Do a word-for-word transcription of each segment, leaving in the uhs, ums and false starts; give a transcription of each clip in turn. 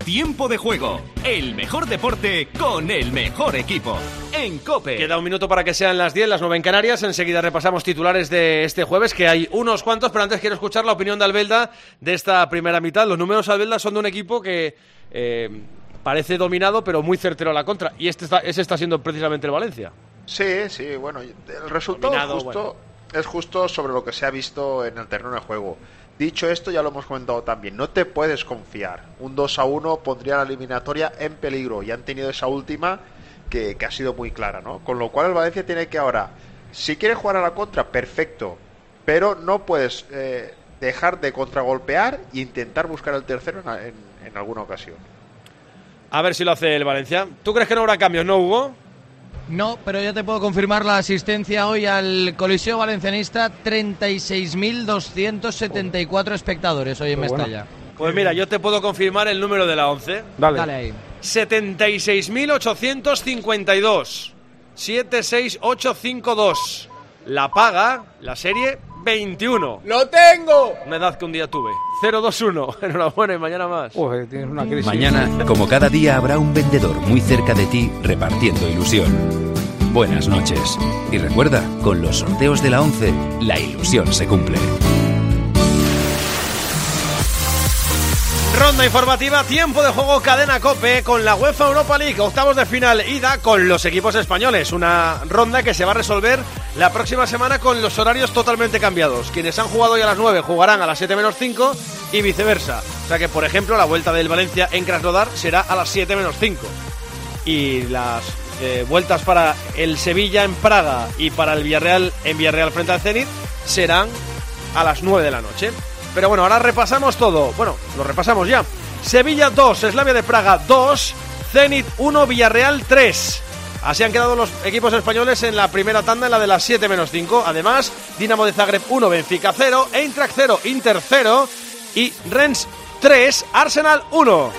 Tiempo de juego, el mejor deporte con el mejor equipo. En COPE. Queda un minuto para que sean las diez, las nueve en Canarias. Enseguida repasamos titulares de este jueves, que hay unos cuantos, pero antes quiero escuchar la opinión de Albelda de esta primera mitad. Los números de Albelda son de un equipo que eh, parece dominado, pero muy certero a la contra. Y este está, ese está siendo precisamente el Valencia. Sí, sí, bueno, el resultado dominado, es, justo, bueno. es justo sobre lo que se ha visto en el terreno de juego. Dicho esto, ya lo hemos comentado también, no te puedes confiar. Un dos a uno pondría la eliminatoria en peligro y han tenido esa última que, que ha sido muy clara, ¿no? Con lo cual el Valencia tiene que ahora, si quiere jugar a la contra, perfecto, pero no puedes eh, dejar de contragolpear e intentar buscar el tercero en, en, en alguna ocasión. A ver si lo hace el Valencia. ¿Tú crees que no habrá cambios, no, Hugo? No, pero ya te puedo confirmar la asistencia hoy al Coliseo Valencianista, treinta y seis mil doscientos setenta y cuatro espectadores hoy en Pero Mestalla. Bueno. Pues mira, yo te puedo confirmar el número de la once. Dale, Dale ahí. setenta y seis mil ochocientos cincuenta y dos. setenta y seis mil ochocientos cincuenta y dos. La paga, la serie veintiuno. ¡Lo tengo! Una edad que un día tuve. cero dos uno. Enhorabuena y mañana más. Uy, tienes una crisis. Mañana, como cada día, habrá un vendedor muy cerca de ti repartiendo ilusión. Buenas noches. Y recuerda, con los sorteos de la once, la ilusión se cumple. Ronda informativa, tiempo de juego, cadena COPE con la UEFA Europa League, octavos de final, ida con los equipos españoles. Una ronda que se va a resolver la próxima semana con los horarios totalmente cambiados. Quienes han jugado hoy a las nueve jugarán a las siete menos cinco y viceversa. O sea que, por ejemplo, la vuelta del Valencia en Krasnodar será a las siete menos cinco. Y las eh, vueltas para el Sevilla en Praga y para el Villarreal en Villarreal frente al Zenit serán a las nueve de la noche. Pero bueno, ahora repasamos todo. Bueno, lo repasamos ya. Sevilla dos, Slavia de Praga dos, Zenit uno, Villarreal tres. Así han quedado los equipos españoles en la primera tanda, en la de las siete menos cinco. Además, Dinamo de Zagreb uno, Benfica cero, Eintracht cero, Inter cero y Rennes tres, Arsenal uno.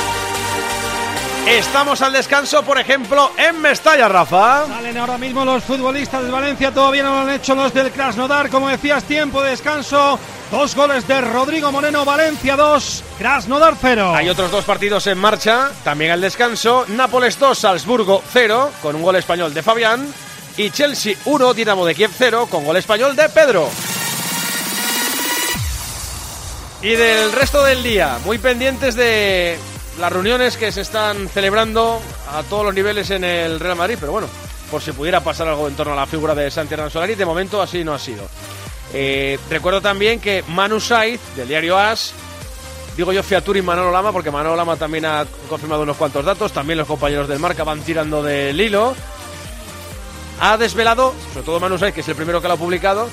Estamos al descanso, por ejemplo, en Mestalla, Rafa. Salen ahora mismo los futbolistas del Valencia, todavía no lo han hecho los del Krasnodar. Como decías, tiempo de descanso. Dos goles de Rodrigo Moreno, Valencia dos, Krasnodar cero. Hay otros dos partidos en marcha, también al descanso. Nápoles dos, Salzburgo cero, con un gol español de Fabián. Y Chelsea uno, Dinamo de Kiev cero, con gol español de Pedro. Y del resto del día, muy pendientes de las reuniones que se están celebrando a todos los niveles en el Real Madrid, pero bueno, por si pudiera pasar algo en torno a la figura de Santi Hernán Solari, de momento así no ha sido. Eh, recuerdo también que Manu Saiz, del diario AS, digo yo Fiaturi y Manolo Lama, porque Manolo Lama también ha confirmado unos cuantos datos, también los compañeros del Marca van tirando del hilo, ha desvelado, sobre todo Manu Saiz, que es el primero que lo ha publicado,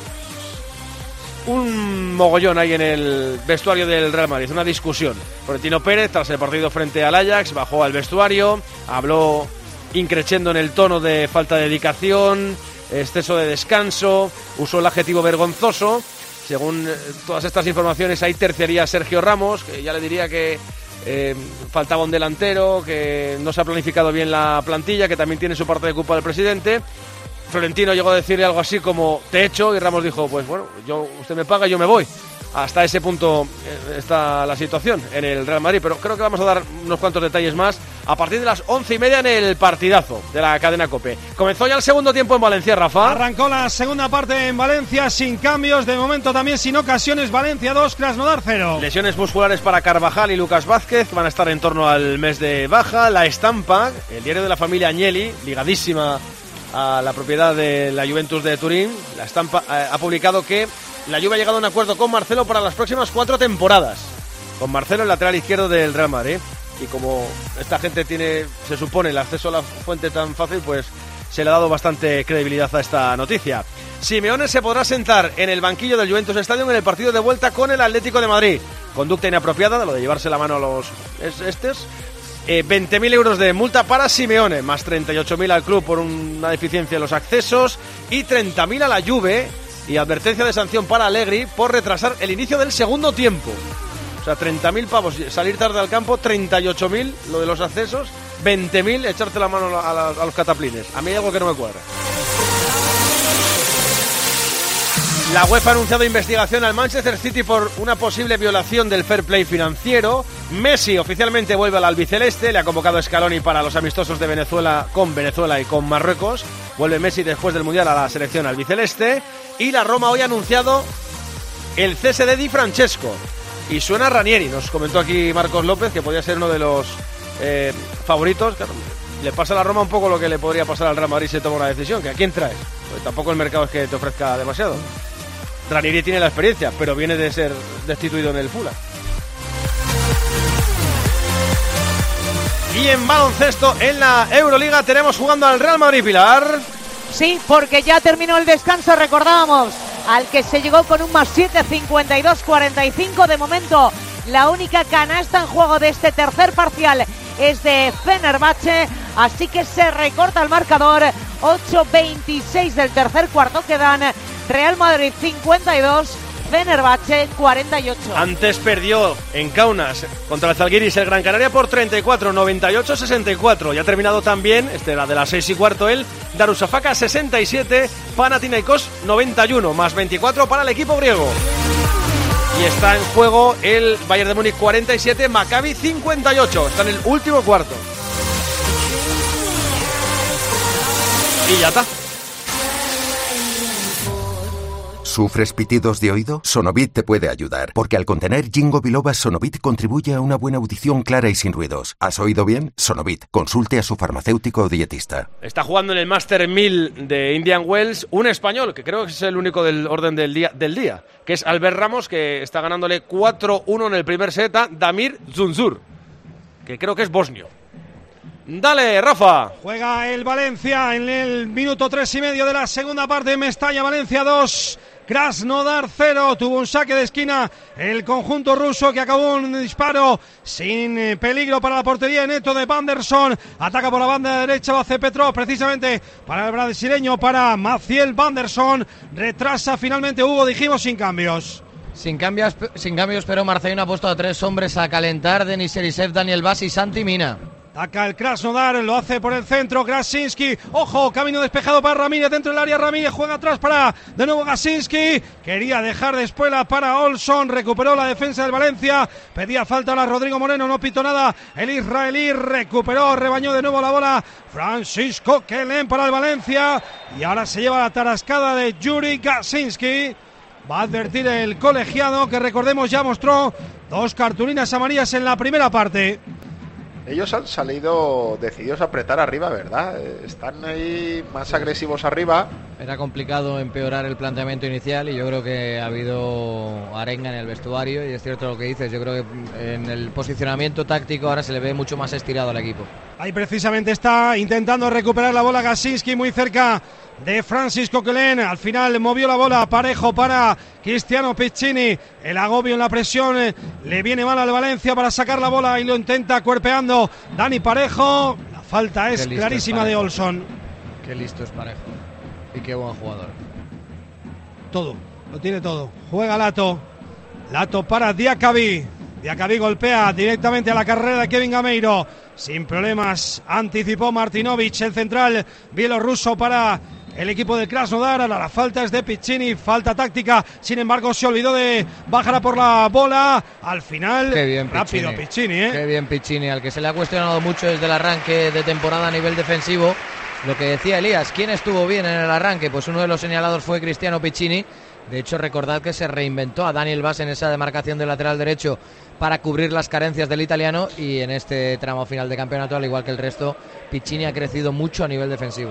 un mogollón ahí en el vestuario del Real Madrid, una discusión. Florentino Pérez, tras el partido frente al Ajax, bajó al vestuario, habló increciendo en el tono de falta de dedicación, exceso de descanso, usó el adjetivo vergonzoso. Según todas estas informaciones, ahí terciaría Sergio Ramos, que ya le diría que eh, faltaba un delantero, que no se ha planificado bien la plantilla, que también tiene su parte de culpa del presidente. Florentino llegó a decirle algo así como te echo, y Ramos dijo, pues bueno, yo usted me paga y yo me voy. Hasta ese punto está la situación en el Real Madrid, pero creo que vamos a dar unos cuantos detalles más a partir de las once y media en el partidazo de la cadena COPE. Comenzó ya el segundo tiempo en Valencia, Rafa. Arrancó la segunda parte en Valencia sin cambios, de momento también sin ocasiones. Valencia dos, Krasnodar cero. Lesiones musculares para Carvajal y Lucas Vázquez, van a estar en torno al mes de baja. La Estampa, el diario de la familia Agnelli, ligadísima a la propiedad de la Juventus de Turín, la Estampa eh, ha publicado que la Juve ha llegado a un acuerdo con Marcelo para las próximas cuatro temporadas. Con Marcelo, el lateral izquierdo del Real Madrid. Y como esta gente tiene, se supone, el acceso a la fuente tan fácil, pues se le ha dado bastante credibilidad a esta noticia. Simeone se podrá sentar en el banquillo del Juventus Stadium en el partido de vuelta con el Atlético de Madrid. Conducta inapropiada, de lo de llevarse la mano a los estes. Eh, veinte mil euros de multa para Simeone, más treinta y ocho mil al club por una deficiencia en los accesos y treinta mil a la Juve, y advertencia de sanción para Allegri por retrasar el inicio del segundo tiempo. O sea, treinta mil pavos salir tarde al campo, treinta y ocho mil lo de los accesos, veinte mil echarte la mano a, la, a los cataplines. A mí hay algo que no me cuadra. La UEFA ha anunciado investigación al Manchester City por una posible violación del fair play financiero. Messi oficialmente vuelve al albiceleste, le ha convocado Scaloni para los amistosos de Venezuela con Venezuela y con Marruecos. Vuelve Messi después del Mundial a la selección albiceleste. Y la Roma hoy ha anunciado el cese de Di Francesco. Y suena Ranieri, nos comentó aquí Marcos López que podría ser uno de los eh, favoritos. Claro, le pasa a la Roma un poco lo que le podría pasar al Real Madrid si toma una decisión, que ¿a quién traes? Pues tampoco el mercado es que te ofrezca demasiado. Ranieri tiene la experiencia, pero viene de ser destituido en el Fulham. Y en baloncesto, en la Euroliga, tenemos jugando al Real Madrid, Pilar. Sí, porque ya terminó el descanso, recordábamos, al que se llegó con un más siete, cincuenta y dos cuarenta y cinco. De momento, la única canasta en juego de este tercer parcial es de Fenerbahce, así que se recorta el marcador. Ocho veintiséis del tercer cuarto quedan. Real Madrid cincuenta y dos, Fenerbahce cuarenta y ocho. Antes perdió en Kaunas contra el Zalgiris el Gran Canaria por treinta y cuatro, noventa y ocho, sesenta y cuatro. Y ha terminado también, este era de las seis y cuarto el Darussafaka sesenta y siete, Panathinaikos noventa y uno, más veinticuatro para el equipo griego. Y está en juego el Bayern de Múnich cuarenta y siete, Maccabi cincuenta y ocho. Está en el último cuarto. Y ya está. ¿Sufres pitidos de oído? Sonovit te puede ayudar, porque al contener Ginkgo biloba, Sonovit contribuye a una buena audición clara y sin ruidos. ¿Has oído bien? Sonovit. Consulte a su farmacéutico o dietista. Está jugando en el Master mil de Indian Wells un español, que creo que es el único del orden del día, del día que es Albert Ramos, que está ganándole cuatro uno en el primer set a Damir Zunzur, que creo que es bosnio. Dale, Rafa. Juega el Valencia en el minuto tres y medio de la segunda parte. Mestalla Valencia dos, Krasnodar cero. Tuvo un saque de esquina el conjunto ruso que acabó un disparo sin peligro para la portería neto de Vanderson. Ataca por la banda derecha, lo hace Petrov precisamente para el brasileño, para Maciel Vanderson. Retrasa finalmente Hugo, dijimos sin cambios. Sin cambios, sin cambios, pero Marcelino ha puesto a tres hombres a calentar: Denis Erisev, Daniel Bas y Santi Mina. Ataca el Krasnodar, lo hace por el centro Gasinski, ojo, camino despejado para Ramírez dentro del área. Ramírez juega atrás para de nuevo Gasinski, quería dejar de espuela para Olson, recuperó la defensa del Valencia, pedía falta ahora Rodrigo Moreno, no pitó nada el israelí, recuperó, rebañó de nuevo la bola Francisco Kelen para el Valencia, y ahora se lleva la tarascada de Yuri Gasinski. Va a advertir el colegiado, que recordemos ya mostró dos cartulinas amarillas en la primera parte. Ellos han salido decididos a apretar arriba, ¿verdad? Están ahí más agresivos arriba. Era complicado empeorar el planteamiento inicial y yo creo que ha habido arenga en el vestuario, y es cierto lo que dices. Yo creo que en el posicionamiento táctico ahora se le ve mucho más estirado al equipo. Ahí precisamente está intentando recuperar la bola Gasinski, muy cerca de Francisco Kelen. Al final movió la bola parejo para Cristiano Piccini. El agobio en la presión eh, le viene mal al Valencia para sacar la bola y lo intenta cuerpeando Dani Parejo. La falta es clarísima es de Olson. Qué listo es Parejo y qué buen jugador. Todo, lo tiene todo. Juega Lato. Lato para Diakabi. Diakabi golpea directamente a la carrera de Kevin Gameiro. Sin problemas anticipó Martinovic, el central bielorruso, para el equipo de Krasnodar. Ahora la falta es de Piccini, falta táctica, sin embargo se olvidó de bajar a por la bola. Al final, qué bien rápido Piccini, Piccini, ¿eh? Qué bien Piccini, al que se le ha cuestionado mucho desde el arranque de temporada a nivel defensivo. Lo que decía Elías, ¿quién estuvo bien en el arranque? Pues uno de los señalados fue Cristiano Piccini. De hecho, recordad que se reinventó a Daniel Bas en esa demarcación del lateral derecho para cubrir las carencias del italiano, y en este tramo final de campeonato, al igual que el resto, Piccini ha crecido mucho a nivel defensivo.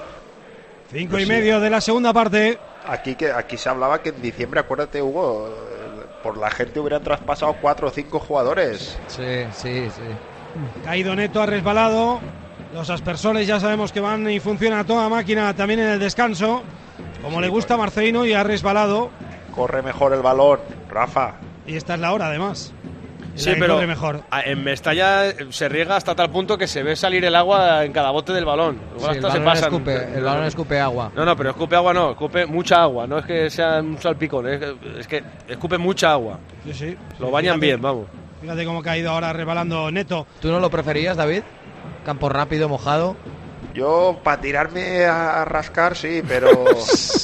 Cinco y medio de la segunda parte. Aquí que aquí se hablaba que en diciembre, acuérdate, Hugo, por la gente hubieran traspasado cuatro o cinco jugadores. Sí, sí, sí. Caído Neto, ha resbalado. Los aspersores ya sabemos que van y funcionan a toda máquina también en el descanso, como sí, le gusta a Marcelino, y ha resbalado. Corre mejor el balón, Rafa. Y esta es la hora, además. Sí, pero mejor. En Mestalla se riega hasta tal punto que se ve salir el agua en cada bote del balón. Sí, el, balón se pasan, escupe, el balón escupe agua. No, no, pero escupe agua no, escupe mucha agua. No es que sea un salpicón, es que, es que escupe mucha agua. Sí, sí. Lo sí, bañan fíjate, bien, vamos. Fíjate cómo ha caído ahora resbalando Neto. ¿Tú no lo preferías, David? Campo rápido, mojado. Yo, para tirarme a rascar, sí, pero...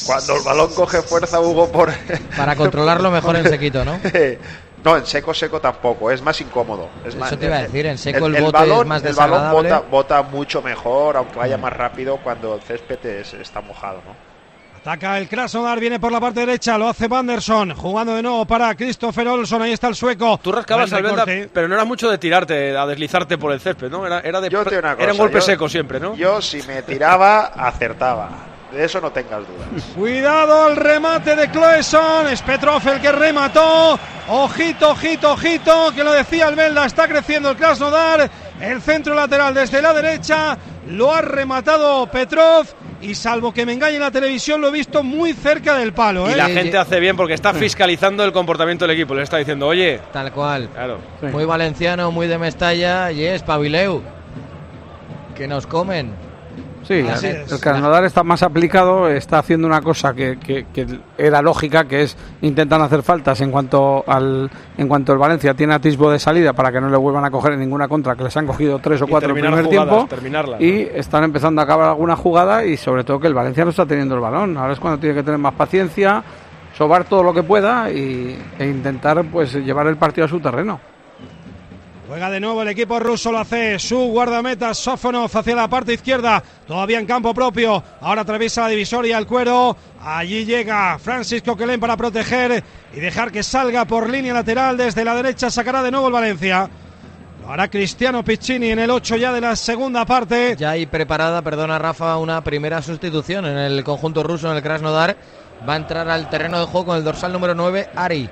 Cuando el balón coge fuerza, Hugo, por... Para controlarlo mejor en sequito, ¿no? No, en seco, seco tampoco, es más incómodo. Es Eso más, te iba a decir, en seco el, el, el bote balón, es más el balón desagradable. bota, bota mucho mejor, aunque vaya más rápido cuando el césped es, está mojado, ¿no? Ataca el Krasnodar, viene por la parte derecha, lo hace Wanderson, jugando de nuevo para Christopher Olsson, ahí está el sueco. Tú rascabas al Venda, pero no era mucho de tirarte, a deslizarte por el césped, ¿no? Era, era, de, yo te una cosa, era un golpe yo, seco siempre, ¿no? Yo si me tiraba, acertaba. De eso no tengas dudas. Cuidado el remate de Cloeson. Es Petrov el que remató. Ojito, ojito, ojito. Que lo decía el Velda. Está creciendo el Krasnodar. El centro lateral desde la derecha. Lo ha rematado Petrov. Y salvo que me engañe la televisión, lo he visto muy cerca del palo, ¿eh? Y la gente hace bien porque está fiscalizando el comportamiento del equipo. Le está diciendo, oye. Tal cual. Claro. Muy valenciano, muy de Mestalla. Y es Pavileu. Que nos comen. Sí, el, el Krasnodar está más aplicado, está haciendo una cosa que, que, que era lógica, que es intentan hacer faltas en cuanto al en cuanto el Valencia tiene atisbo de salida para que no le vuelvan a coger en ninguna contra, que les han cogido tres o cuatro en el primer jugadas, tiempo y están empezando a acabar alguna jugada y sobre todo que el Valencia no está teniendo el balón. Ahora es cuando tiene que tener más paciencia, sobar todo lo que pueda y, e intentar pues llevar el partido a su terreno. Juega de nuevo el equipo ruso, lo hace su guardameta Sofonov hacia la parte izquierda, todavía en campo propio, ahora atraviesa la divisoria el cuero, allí llega Francis Coquelin para proteger y dejar que salga por línea lateral desde la derecha, sacará de nuevo el Valencia. Lo hará Cristiano Piccini en el ocho ya de la segunda parte. Ya hay preparada, perdona Rafa, una primera sustitución en el conjunto ruso, en el Krasnodar. Va a entrar al terreno de juego con el dorsal número nueve, Ari.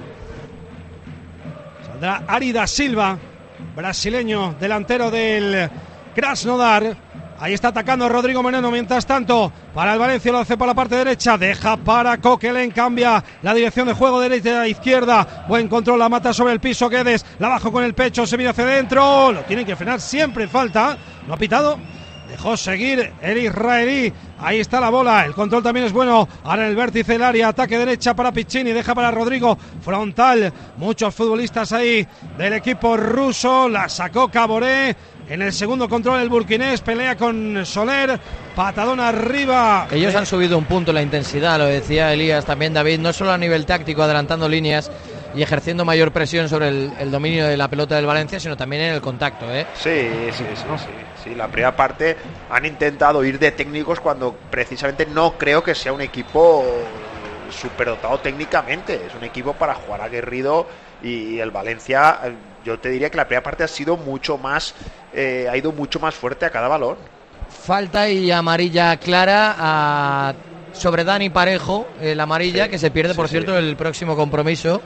Saldrá Ari da Silva, brasileño, delantero del Krasnodar. Ahí está atacando Rodrigo Moreno, mientras tanto para el Valencia lo hace por la parte derecha, deja para Coquelin, cambia la dirección de juego derecha a izquierda, buen control, la mata sobre el piso Guedes, la bajo con el pecho, se viene hacia adentro, lo tienen que frenar, siempre falta, no ha pitado. Dejó seguir el israelí. Ahí está la bola. El control también es bueno. Ahora en el vértice del área. Ataque derecha para Piccini. Deja para Rodrigo. Frontal. Muchos futbolistas ahí del equipo ruso. La sacó Caboré. En el segundo control el burkinés. Pelea con Soler. Patadón arriba. Ellos han subido un punto la intensidad. Lo decía Elías también, David. No solo a nivel táctico, adelantando líneas y ejerciendo mayor presión sobre el, el dominio de la pelota del Valencia, sino también en el contacto, ¿eh? Sí, sí, sí, sí, sí. La primera parte han intentado ir de técnicos cuando precisamente no creo que sea un equipo superdotado técnicamente. Es un equipo para jugar aguerrido y el Valencia, yo te diría que la primera parte ha sido mucho más, eh, ha ido mucho más fuerte a cada balón. Falta y amarilla clara a... sobre Dani Parejo, el amarilla, sí, que se pierde, por sí, cierto, sí. el próximo compromiso.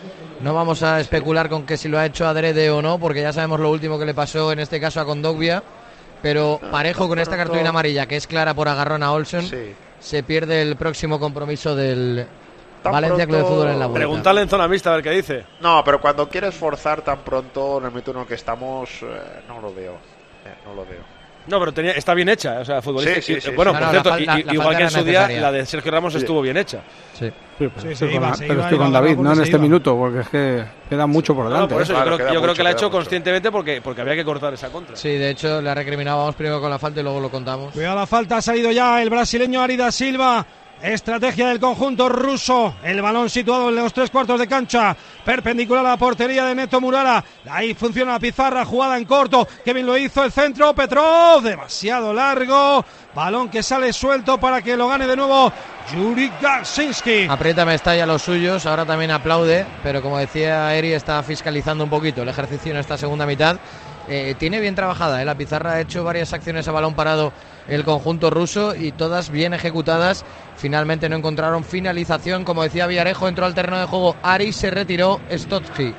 No vamos a especular con que si lo ha hecho adrede o no, porque ya sabemos lo último que le pasó en este caso a Kondogbia, pero Parejo con esta cartulina amarilla, que es clara por agarrón a Olsson, sí. se pierde el próximo compromiso del tan Valencia pronto... Club de Fútbol en la vuelta. Preguntarle en zona mixta a ver qué dice. No, pero cuando quieres forzar tan pronto en el minuto en el que estamos, eh, no lo veo, eh, no lo veo. No, pero tenía, está bien hecha, o sea, futbolista. Sí, sí, sí, bueno, sí. por no, cierto, la, la, y, la igual que en su necesaria. día, la de Sergio Ramos sí. estuvo bien hecha. Sí, sí, sí, estoy, iba, con, se pero iba, estoy iba, con iba, David, no en este iba. minuto, porque es que queda mucho por delante. No, por eso ¿eh? yo Claro, creo, yo mucho, creo que la ha hecho mucho. conscientemente porque, porque había que cortar esa contra. Sí, de hecho la recriminábamos primero con la falta y luego lo contamos. Cuidado la falta, ha salido ya el brasileño Ari da Silva. Estrategia del conjunto ruso. El balón situado en los tres cuartos de cancha, perpendicular a la portería de Neto Murara. Ahí funciona la pizarra, jugada en corto. Kevin lo hizo, el centro, Petrov, demasiado largo. Balón que sale suelto para que lo gane de nuevo Yuri Garsinski. Aprieta Mestalla a los suyos, ahora también aplaude, pero como decía Eri, está fiscalizando un poquito el ejercicio en esta segunda mitad. Eh, tiene bien trabajada, ¿eh? La pizarra ha hecho varias acciones a balón parado el conjunto ruso y todas bien ejecutadas. Finalmente no encontraron finalización, como decía Villarejo, entró al terreno de juego Ari, se retiró Stotsky.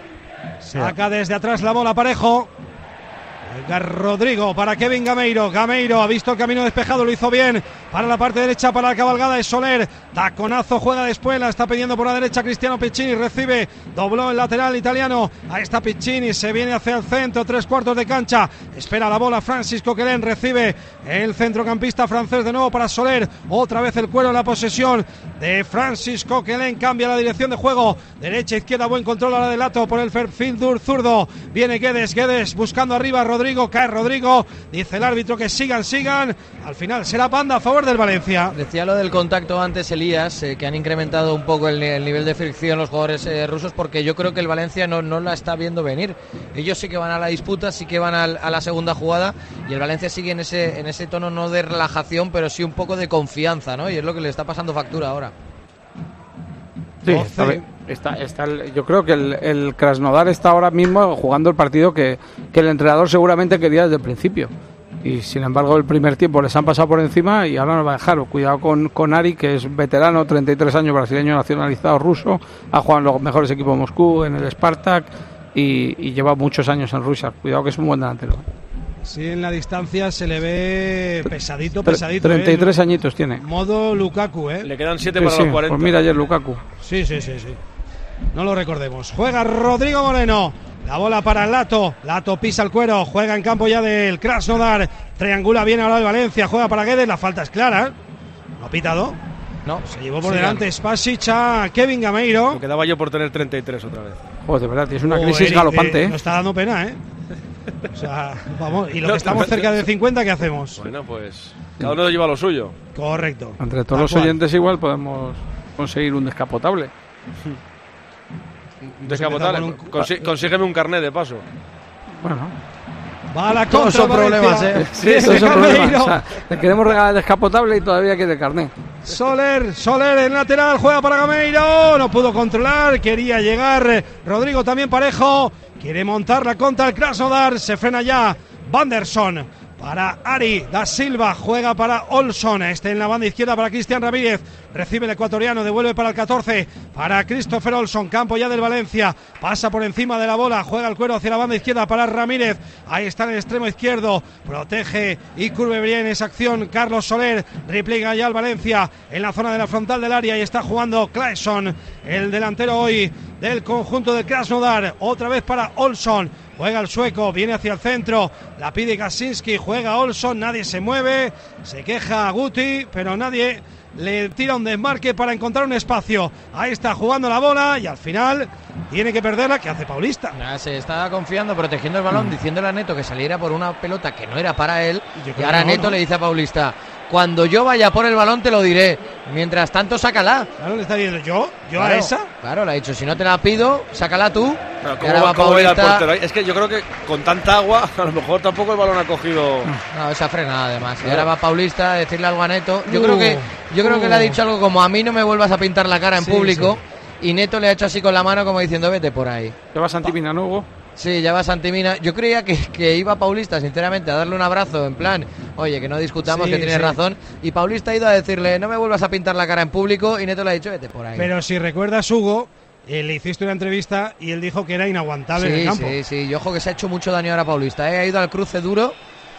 Saca desde atrás la bola Parejo. Rodrigo para Kevin Gameiro. Gameiro ha visto el camino despejado, lo hizo bien. Para la parte derecha, para la cabalgada de Soler. Taconazo, juega después, la está pidiendo por la derecha Cristiano Piccini. Recibe, dobló el lateral italiano. Ahí está Piccini, se viene hacia el centro, tres cuartos de cancha. Espera la bola Francis Coquelin, recibe el centrocampista francés de nuevo para Soler. Otra vez el cuero en la posesión de Francis Coquelin. Cambia la dirección de juego. Derecha, izquierda, buen control ahora de Lato por el perfil zurdo. Viene Guedes, Guedes buscando arriba Rodrigo. Rodrigo, cae Rodrigo, dice el árbitro que sigan, sigan, al final será banda a favor del Valencia. Decía lo del contacto antes Elías, eh, que han incrementado un poco el, el nivel de fricción los jugadores eh, rusos, porque yo creo que el Valencia no, no la está viendo venir. Ellos sí que van a la disputa, sí que van al, a la segunda jugada, y el Valencia sigue en ese, en ese tono no de relajación, pero sí un poco de confianza, ¿no? Y es lo que le está pasando factura ahora. Sí, está, está, está el, yo creo que el, el Krasnodar está ahora mismo jugando el partido que, que el entrenador seguramente quería desde el principio. Y sin embargo el primer tiempo les han pasado por encima y ahora nos va a dejar. Cuidado con, con Ari, que es veterano, treinta y tres años, brasileño nacionalizado ruso, ha jugado en los mejores equipos de Moscú, en el Spartak y, y lleva muchos años en Rusia. Cuidado que es un buen delantero. Sí, en la distancia se le ve pesadito, pesadito. treinta y tres ¿eh? añitos tiene. Modo Lukaku, ¿eh? Le quedan siete sí, para sí, los cuarenta. Pues mira ayer Lukaku. Sí, sí, sí, sí. No lo recordemos. Juega Rodrigo Moreno. La bola para Lato. Lato pisa el cuero. Juega en campo ya del Krasnodar. Triangula bien ahora de Valencia. Juega para Guedes. La falta es clara. No ha pitado. No. Se llevó por sí, delante Spasic a Kevin Gameiro. Me quedaba yo por tener treinta y tres otra vez. Pues de verdad, es una oh, crisis Eric, galopante, eh, ¿eh? Nos está dando pena, ¿eh? O sea, vamos, y lo que estamos cerca de cincuenta, ¿qué hacemos? Bueno, pues cada uno lleva lo suyo. Correcto. Entre todos los oyentes igual podemos conseguir un descapotable. Un descapotable. Un... Consí consígueme un carnet de paso. Bueno. Va a la todos son problemas, ¿eh? Sí, todos son problemas. O sea, le queremos regalar el descapotable y todavía quiere carnet. Soler, Soler en lateral, juega para Gameiro, no pudo controlar, quería llegar Rodrigo también parejo, quiere montar la contra el Krasnodar, se frena ya Vanderson. Para Ari da Silva, juega para Olson, este en la banda izquierda para Cristian Ramírez, recibe el ecuatoriano, devuelve para el catorce, para Christopher Olson, campo ya del Valencia, pasa por encima de la bola, juega el cuero hacia la banda izquierda para Ramírez, ahí está en el extremo izquierdo, protege y curve bien esa acción Carlos Soler, repliega ya el Valencia en la zona de la frontal del área y está jugando Claesson, el delantero hoy del conjunto del Krasnodar, otra vez para Olson. Juega el sueco, viene hacia el centro, la pide Gasinski, juega Olson, nadie se mueve, se queja Guti, pero nadie le tira un desmarque para encontrar un espacio. Ahí está jugando la bola y al final tiene que perderla. ¿Qué hace Paulista? Ya, se estaba confiando, protegiendo el balón, mm. diciéndole a Neto que saliera por una pelota que no era para él. Y ahora no, Neto ¿no? le dice a Paulista: cuando yo vaya por el balón te lo diré. Mientras tanto, sácala. Claro, le está diciendo yo, yo claro, a esa. Claro, le ha dicho, si no te la pido, sácala tú. Pero ¿cómo, va, ¿cómo va el portero? Es que yo creo que con tanta agua, a lo mejor tampoco el balón ha cogido. No, esa frenada además. Y ahora va Paulista a decirle algo a Neto. Yo uh, creo que yo creo uh. que le ha dicho algo como: a mí no me vuelvas a pintar la cara en sí, público. Sí. Y Neto le ha hecho así con la mano como diciendo: vete por ahí. ¿Te vas a Santimina, no, Hugo? Sí, ya va Santimina. Yo creía que, que iba Paulista, sinceramente, a darle un abrazo en plan, oye, que no discutamos, sí, que tienes sí. razón. Y Paulista ha ido a decirle: no me vuelvas a pintar la cara en público. Y Neto le ha dicho: vete por ahí. Pero si recuerdas, Hugo, eh, le hiciste una entrevista y él dijo que era inaguantable sí, en el campo. Sí, sí, y ojo que se ha hecho mucho daño ahora Paulista. ¿eh? Ha ido al cruce duro.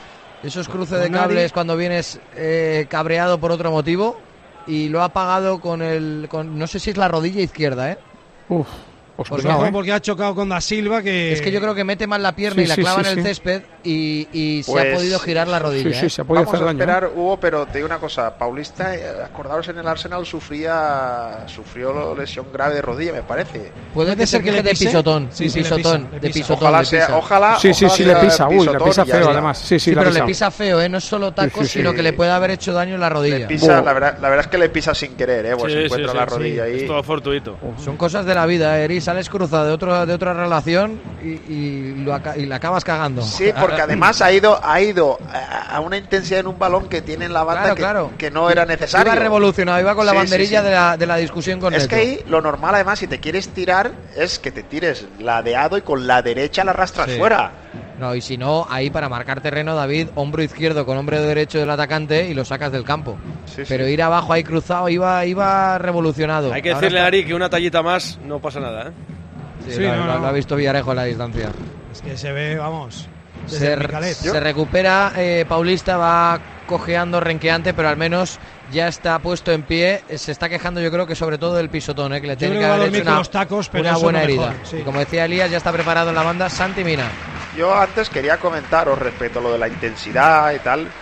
Esos cruces de cables nadie. Cuando vienes eh, cabreado por otro motivo. Y lo ha pagado con el. Con, no sé si es la rodilla izquierda, ¿eh? Uf. Pues no, ¿eh? Porque ha chocado con Da Silva que... Es que yo creo que mete mal la pierna sí, y la clava sí, sí, en el sí. césped y, y pues, se ha podido girar la rodilla. Sí, sí, ¿eh? se puede Vamos hacer a daño, esperar, ¿eh? Hugo, pero te digo una cosa. Paulista, acordaros, en el Arsenal sufría sufrió lesión grave de rodilla, me parece. Puede ¿Puede ser que le de pisotón, sí, sí, pisotón, le pisa, le pisa. de pisotón. Ojalá sea, ojalá. Sí, sí, ojalá sí, le pisa, uy, le pisa feo además. Sí, sí, sí pero le pisa feo, ¿eh? No es solo tacos, sino que le puede haber hecho daño en la rodilla. Le pisa, la verdad, la verdad es que le pisa sin querer, ¿eh? Pues se encuentra la rodilla ahí. Es todo fortuito. Son cosas de la vida, Eri, sales cruzado de otro de otra relación y, y, lo, y la acabas cagando. Sí, porque además ha ido ha ido a una intensidad en un balón que tiene en la banda claro, que, claro. que no era necesario. Iba revolucionado, iba con la sí, banderilla sí, sí. De, la, de la discusión con Es Neto. que ahí lo normal, además, si te quieres tirar, es que te tires ladeado y con la derecha la arrastras sí. fuera. No, y si no, ahí para marcar terreno, David, hombro izquierdo con hombro derecho del atacante y lo sacas del campo. Sí, Pero sí. ir abajo ahí cruzado, iba, iba revolucionado. Hay que Ahora decirle está... a Ari que una tallita más no pasa nada, ¿eh? Sí, sí, lo, no, lo, lo ha visto Villarejo en la distancia. Es que se ve, vamos. Se, se recupera, eh, Paulista va cojeando, renqueante, pero al menos ya está puesto en pie. Se está quejando, yo creo que sobre todo del pisotón, ¿eh? que le tiene que haber hecho una, los tacos, pero una buena herida. Sí. Y como decía Elías, ya está preparado en la banda Santi Mina. Yo antes quería comentaros respecto a lo de la intensidad y tal.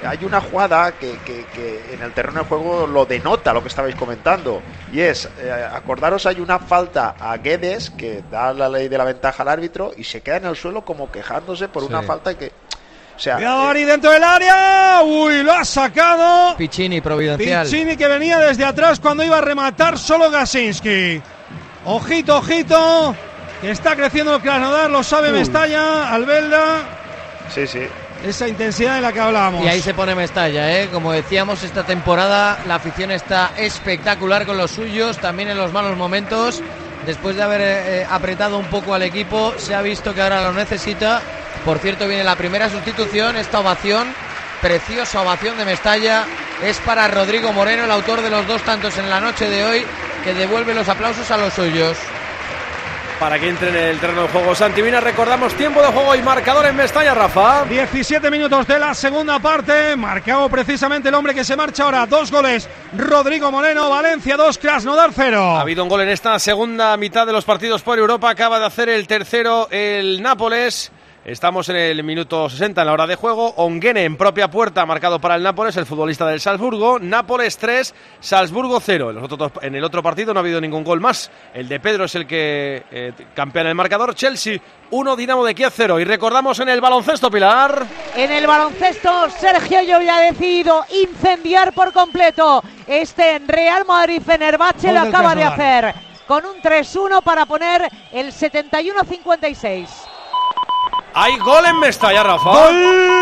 hay una jugada que, que, que en el terreno de juego lo denota, lo que estabais comentando, y es, eh, acordaros, hay una falta a Guedes que da la ley de la ventaja al árbitro y se queda en el suelo como quejándose por sí. una falta que... O sea, cuidado, Ari, dentro del área. Uy, lo ha sacado Piccini, providencial. Piccini, que venía desde atrás cuando iba a rematar solo Gasinski. Ojito, ojito, que está creciendo el Krasnodar, lo sabe Uy. Mestalla, Albelda. Sí, sí. Esa intensidad de la que hablábamos. Y ahí se pone Mestalla, ¿eh? Como decíamos, esta temporada la afición está espectacular con los suyos, también en los malos momentos. Después de haber eh, apretado un poco al equipo, se ha visto que ahora lo necesita. Por cierto, viene la primera sustitución, esta ovación, preciosa ovación de Mestalla, es para Rodrigo Moreno, el autor de los dos tantos en la noche de hoy, que devuelve los aplausos a los suyos. Para que entre en el terreno de juego Santi Mina, recordamos tiempo de juego y marcador en Mestalla, Rafa. diecisiete minutos de la segunda parte, marcado precisamente el hombre que se marcha ahora. Dos goles, Rodrigo Moreno, Valencia dos, Krasnodar cero. Ha habido un gol en esta segunda mitad de los partidos por Europa, acaba de hacer el tercero el Nápoles. Estamos en el minuto sesenta en la hora de juego. Onguene en propia puerta, marcado para el Nápoles, el futbolista del Salzburgo. Nápoles tres, Salzburgo cero. En, los otros, en el otro partido no ha habido ningún gol más. El de Pedro es el que eh, campeona el marcador. Chelsea uno, Dinamo de Kiev cero. Y recordamos en el baloncesto, Pilar. En el baloncesto, Sergio Llull ha decidido incendiar por completo este Real Madrid-Fenerbahce. Lo acaba de hacer con un tres uno para poner el setenta y uno a cincuenta y seis. Hay gol en Mestalla, Rafa. Gol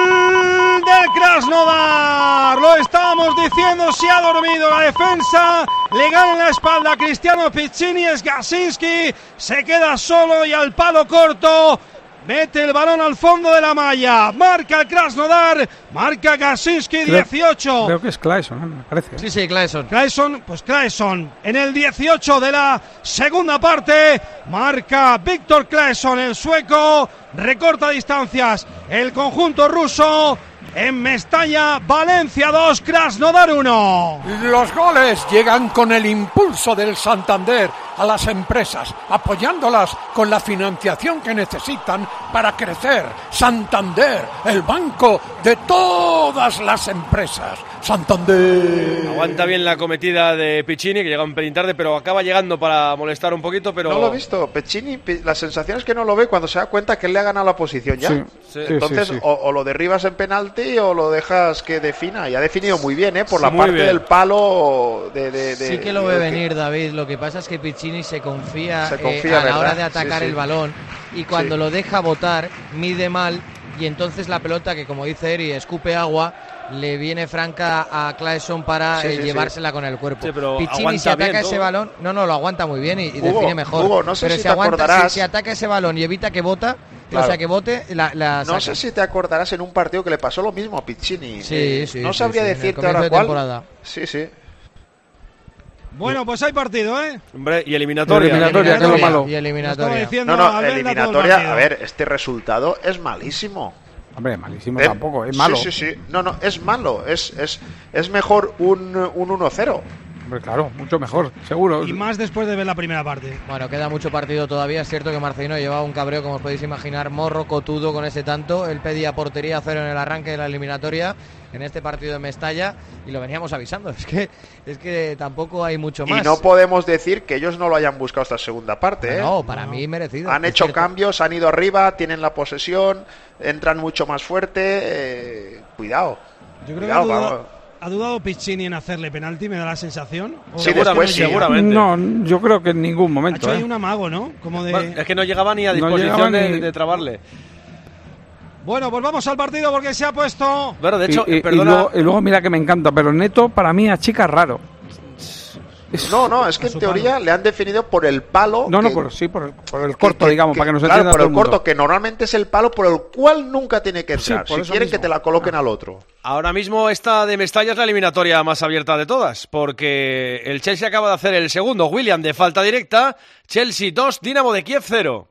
del Krasnodar. Lo estábamos diciendo, se ha dormido la defensa. Le gana en la espalda a Cristiano Piccini. Es Gasinski. Se queda solo y al palo corto. Mete el balón al fondo de la malla. Marca el Krasnodar. Marca Gasinski, dieciocho. Creo, creo que es Claesson, ¿eh? Me parece. Sí, sí, Claesson. Claesson, pues Claesson. En el dieciocho de la segunda parte. Marca Víctor Claesson, el sueco. Recorta distancias el conjunto ruso. En Mestalla, Valencia dos, Krasnodar uno. Los goles llegan con el impulso del Santander a las empresas, apoyándolas con la financiación que necesitan para crecer. Santander, el banco de todas las empresas. Santander. Aguanta bien la cometida de Piccini, que llega un pelín tarde, pero acaba llegando para molestar un poquito, pero... No lo he visto. Piccini, la sensación es que no lo ve cuando se da cuenta que él le ha ganado la posición ya. Sí, sí, Entonces, sí, sí. O, o lo derribas en penalti o lo dejas que defina. Y ha definido muy bien, ¿eh? Por sí, la parte bien. del palo de, de, de... Sí que lo ve venir, que... David. Lo que pasa es que Piccini se confía, se confía eh, a la hora de atacar sí, sí. el balón. Y cuando sí. lo deja botar, mide mal. Y entonces la pelota, que como dice Eri, escupe agua, le viene franca a Claesson para sí, eh, sí, llevársela sí. con el cuerpo. Sí, Piccini, si ataca ese todo. balón, no, no, lo aguanta muy bien y, y Hugo, define mejor. Hugo, no sé pero si, si, te aguanta, acordarás... si, si ataca ese balón y evita que bota, claro. o sea, que bote, la, la No sé si te acordarás en un partido que le pasó lo mismo a Piccini. Sí, eh, sí. No sí, sabría sí, decirte ahora cuál. Temporada. Sí, sí. Bueno, pues hay partido, ¿eh? Hombre, y eliminatoria. Y eliminatoria, que es lo malo. Y eliminatoria. No, no, eliminatoria, a ver, este resultado es malísimo. Hombre, malísimo ¿Eh? tampoco, es malo. Sí, sí, sí. No, no, es malo. Es, es, es mejor un, un uno cero. Hombre, claro, mucho mejor, seguro. Y más después de ver la primera parte. Bueno, queda mucho partido todavía. Es cierto que Marcelino llevaba un cabreo, como os podéis imaginar, morro, cotudo con ese tanto. Él pedía portería cero en el arranque de la eliminatoria en este partido de Mestalla y lo veníamos avisando. Es que es que tampoco hay mucho más. Y no podemos decir que ellos no lo hayan buscado esta segunda parte, ¿eh? No, para no. mí merecido. Han hecho cierto. cambios, han ido arriba, tienen la posesión, entran mucho más fuerte. Eh, cuidado. Yo creo cuidado, que ha dudado, ha dudado Piccini en hacerle penalti, me da la sensación. Sí, después sí, seguramente. No, yo creo que en ningún momento. Ha hecho ahí ¿eh? un amago, ¿no? Como de... Bueno, es que no llegaba ni a disposición no de, ni... de trabarle. Bueno, pues vamos al partido porque se ha puesto... Bueno, de hecho, y, y, perdona... y, luego, y luego mira que me encanta, pero Neto para mí achica raro. No, no, es que en teoría palo. le han definido por el palo. No, que, no, por, sí, por el, por el corto, que, digamos, que, para que nos claro, entienda por todo el el corto, mundo. que normalmente es el palo por el cual nunca tiene que entrar. Sí, si quieren mismo. que te la coloquen al otro. Ahora mismo esta de Mestalla es la eliminatoria más abierta de todas, porque el Chelsea acaba de hacer el segundo, William, de falta directa. Chelsea dos, Dinamo de Kiev cero.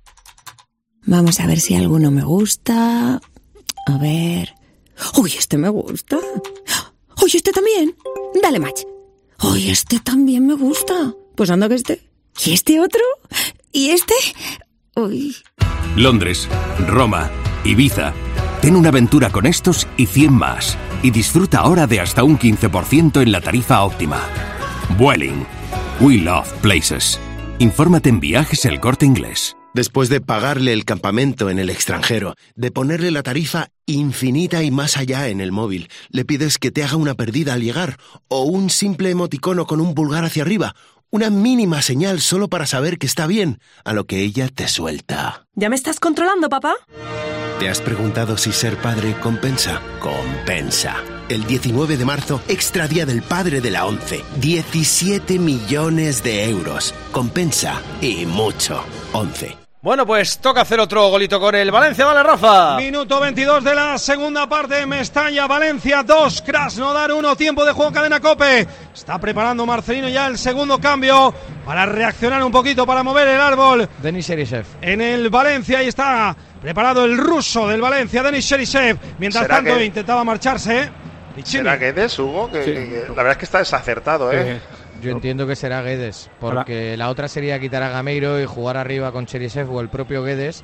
Vamos a ver si alguno me gusta. A ver... ¡Uy, este me gusta! ¡Uy, este también! Dale match. ¡Uy, este también me gusta! Pues anda que este. ¿Y este otro? ¿Y este? ¡Uy! Londres, Roma, Ibiza... Ten una aventura con estos y cien más. Y disfruta ahora de hasta un quince por ciento en la tarifa óptima. Vueling. We love places. Infórmate en Viajes El Corte Inglés. Después de pagarle el campamento en el extranjero, de ponerle la tarifa infinita y más allá en el móvil, le pides que te haga una perdida al llegar o un simple emoticono con un pulgar hacia arriba, una mínima señal solo para saber que está bien, a lo que ella te suelta. ¿Ya me estás controlando, papá? ¿Te has preguntado si ser padre compensa? Compensa. El diecinueve de marzo, extra día del padre de la ONCE. diecisiete millones de euros. Compensa y mucho. ONCE. Bueno, pues toca hacer otro golito con el Valencia, ¿vale, Rafa? Minuto veintidós de la segunda parte, Mestalla, Valencia dos, Krasnodar uno, tiempo de juego, cadena COPE. Está preparando Marcelino ya el segundo cambio para reaccionar un poquito, para mover el árbol. Denis Cherisev. En el Valencia, ahí está preparado el ruso del Valencia, Denis Cherisev. Mientras tanto que... intentaba marcharse. ¿Será Guedes, Hugo? Que, sí. que, que, la verdad es que está desacertado, ¿eh? eh. Yo entiendo que será Guedes, porque Hola. la otra sería quitar a Gameiro y jugar arriba con Cherisev o el propio Guedes,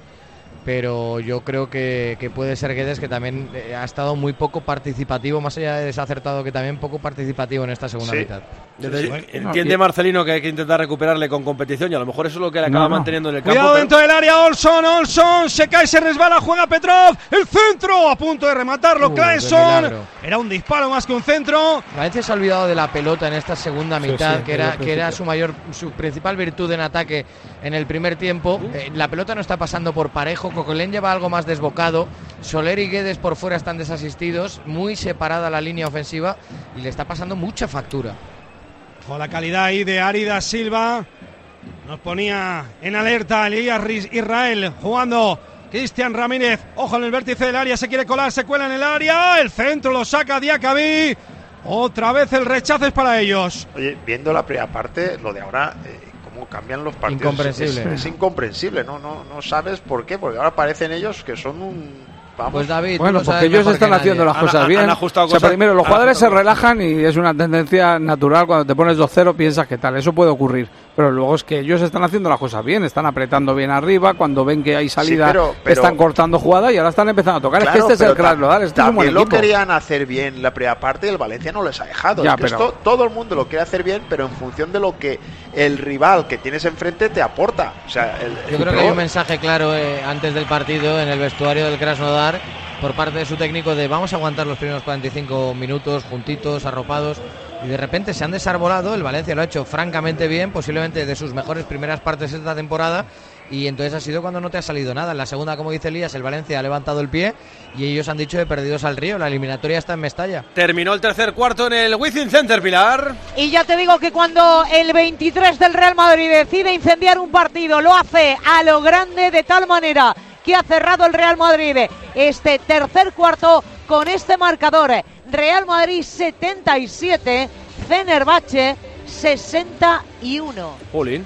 pero yo creo que, que puede ser Guedes, que también ha estado muy poco participativo, más allá de desacertado, que también poco participativo en esta segunda sí. mitad. Desde, sí. Entiende Marcelino que hay que intentar recuperarle con competición y a lo mejor eso es lo que le acaba no, no. manteniendo en el campo. Cuidado pero... dentro del área, Olson, Olson, se cae, se resbala, juega Petrov, el centro, a punto de rematarlo, uh, Claesson, era un disparo más que un centro. Valencia se ha olvidado de la pelota en esta segunda mitad, sí, sí, que era que era su mayor, su principal virtud en ataque en el primer tiempo. Uh. Eh, la pelota no está pasando por parejo, Coquelin lleva algo más desbocado, Soler y Guedes por fuera están desasistidos, muy separada la línea ofensiva y le está pasando mucha factura. Con la calidad ahí de Arida Silva, nos ponía en alerta Elías Israel jugando Cristian Ramírez. Ojo en el vértice del área, se quiere colar, se cuela en el área, el centro lo saca Diacabí. Otra vez el rechazo es para ellos. Oye, viendo la primera parte, lo de ahora, eh, cómo cambian los partidos. Incomprensible. Es, es incomprensible, ¿no? No, no sabes por qué, porque ahora parecen ellos que son un... Vamos. Pues David, bueno, porque ellos están haciendo las cosas han, bien. Han ajustado cosas, o sea, primero, los jugadores se relajan y es una tendencia natural. Cuando te pones dos cero piensas que tal, eso puede ocurrir. Pero luego es que ellos están haciendo las cosas bien, están apretando bien arriba. Cuando ven que hay salida, sí, pero, pero, están cortando jugada y ahora están empezando a tocar. Claro, es que este es el Krasnodar, este es un buen equipo. También lo querían hacer bien la primera parte y el Valencia no les ha dejado. Ya, es que pero... esto, todo el mundo lo quiere hacer bien, pero en función de lo que el rival que tienes enfrente te aporta. O sea, el, Yo el creo que hay un mensaje claro eh, antes del partido en el vestuario del Krasnodar por parte de su técnico de vamos a aguantar los primeros cuarenta y cinco minutos juntitos, arropados, y de repente se han desarbolado. El Valencia lo ha hecho francamente bien, posiblemente de sus mejores primeras partes esta temporada, y entonces ha sido cuando no te ha salido nada. En la segunda, como dice Elías, el Valencia ha levantado el pie y ellos han dicho de perdidos al río. La eliminatoria está en Mestalla. Terminó el tercer cuarto en el Wizzing Center, Pilar. Y ya te digo que cuando el veintitrés del Real Madrid decide incendiar un partido, lo hace a lo grande, de tal manera que ha cerrado el Real Madrid este tercer cuarto con este marcador: Real Madrid setenta y siete, Fenerbahce sesenta y uno. Jolín.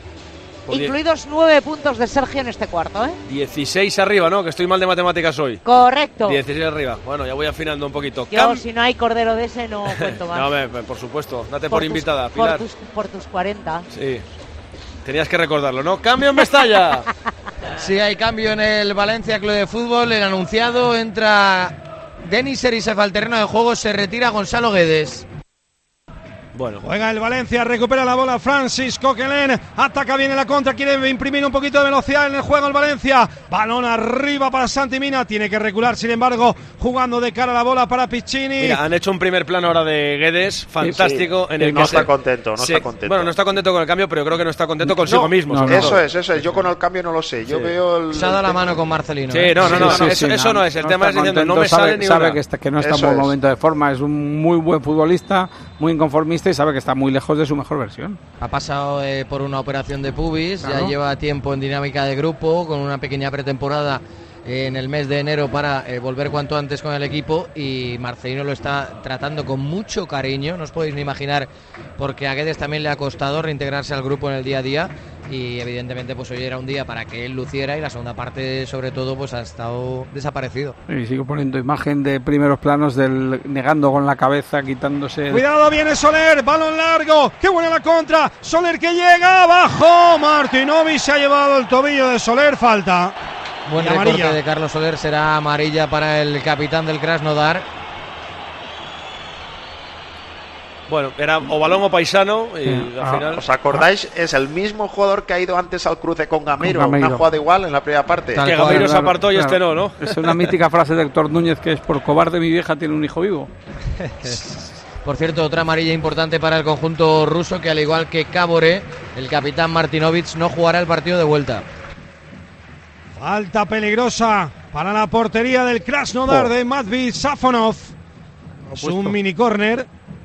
Incluidos nueve puntos de Sergio en este cuarto, ¿eh? dieciséis arriba, ¿no? Que estoy mal de matemáticas hoy. Correcto. dieciséis arriba. Bueno, ya voy afinando un poquito. Yo, Cam... si no hay cordero de ese, no cuento más. No, me, por supuesto. Date por, por tus, invitada, Pilar. Por tus, por tus cuarenta. Sí. Tenías que recordarlo, ¿no? ¡Cambio en Mestalla! Sí, hay cambio en el Valencia Club de Fútbol. El anunciado, entra Denis Cherisev al terreno de juego, se retira Gonzalo Guedes. Bueno, juega el Valencia, recupera la bola Francis Coquelin, ataca bien en la contra, quiere imprimir un poquito de velocidad en el juego el Valencia, balón arriba para Santi Mina, tiene que recular, sin embargo, jugando de cara a la bola para Piccini. Mira, han hecho un primer plano ahora de Guedes, fantástico. Sí, en el no que está se... contento, no sí. está contento. Bueno, no está contento con el cambio, pero creo que no está contento consigo no, mismo. No, no, eso no. es, eso es, yo con el cambio no lo sé, yo sí. veo el... Se ha dado la mano con Marcelino. Sí, ¿eh? no, no, no, sí, no, sí, eso, sí, eso no es, el no tema es diciendo, no me sabe, sale ni sabe una. que, está, que no está eso en buen es. momento de forma, es un muy buen futbolista, muy inconformista y sabe que está muy lejos de su mejor versión. Ha pasado eh, por una operación de pubis, claro. Ya lleva tiempo en dinámica de grupo, con una pequeña pretemporada eh, en el mes de enero para eh, volver cuanto antes con el equipo, y Marcelino lo está tratando con mucho cariño, no os podéis ni imaginar, porque a Guedes también le ha costado reintegrarse al grupo en el día a día, y evidentemente pues hoy era un día para que él luciera, y la segunda parte sobre todo pues ha estado desaparecido. Y sigo poniendo imagen de primeros planos del negando con la cabeza, quitándose... Cuidado, viene Soler, balón largo, qué buena la contra, Soler que llega abajo, Martinovic se ha llevado el tobillo de Soler, falta. Buen y recorte amarilla de Carlos Soler, será amarilla para el capitán del Krasnodar. Bueno, era o balón o paisano y sí. al ah, final... ¿Os acordáis? Es el mismo jugador que ha ido antes al cruce con Gameiro, con Gameiro. una jugada igual en la primera parte. Tal que Gameiro claro, se apartó y claro. este no, ¿no? Es una mítica frase de Héctor Núñez que es: por cobarde mi vieja tiene un hijo vivo. Por cierto, otra amarilla importante para el conjunto ruso, que al igual que Caboret, el capitán Martinovic no jugará el partido de vuelta. Falta peligrosa para la portería del Krasnodar oh. de Matvey Safonov. Es un mini córner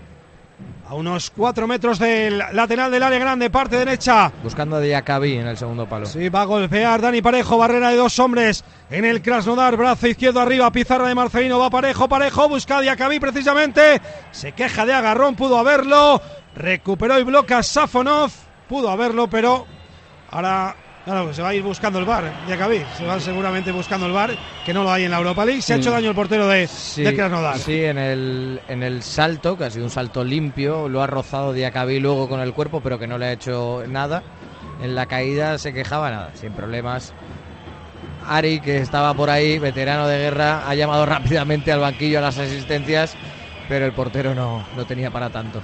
a unos cuatro metros del lateral del área grande, parte derecha. Buscando a Diakabi en el segundo palo. Sí, va a golpear Dani Parejo, barrera de dos hombres en el Krasnodar, brazo izquierdo arriba, pizarra de Marcelino, va Parejo, Parejo, busca a Diakabi precisamente, se queja de agarrón, pudo haberlo, recuperó y bloca Safonov, pudo haberlo, pero ahora... Claro, se va a ir buscando el V A R, Diakabi, se va seguramente buscando el V A R, que no lo hay en la Europa League. Se ha hecho daño el portero de, sí, de Krasnodar. Sí, en el, en el salto, que ha sido un salto limpio, lo ha rozado Diakabi luego con el cuerpo, pero que no le ha hecho nada. En la caída se quejaba, nada, sin problemas. Ari, que estaba por ahí, veterano de guerra, ha llamado rápidamente al banquillo a las asistencias, pero el portero no, no tenía para tanto.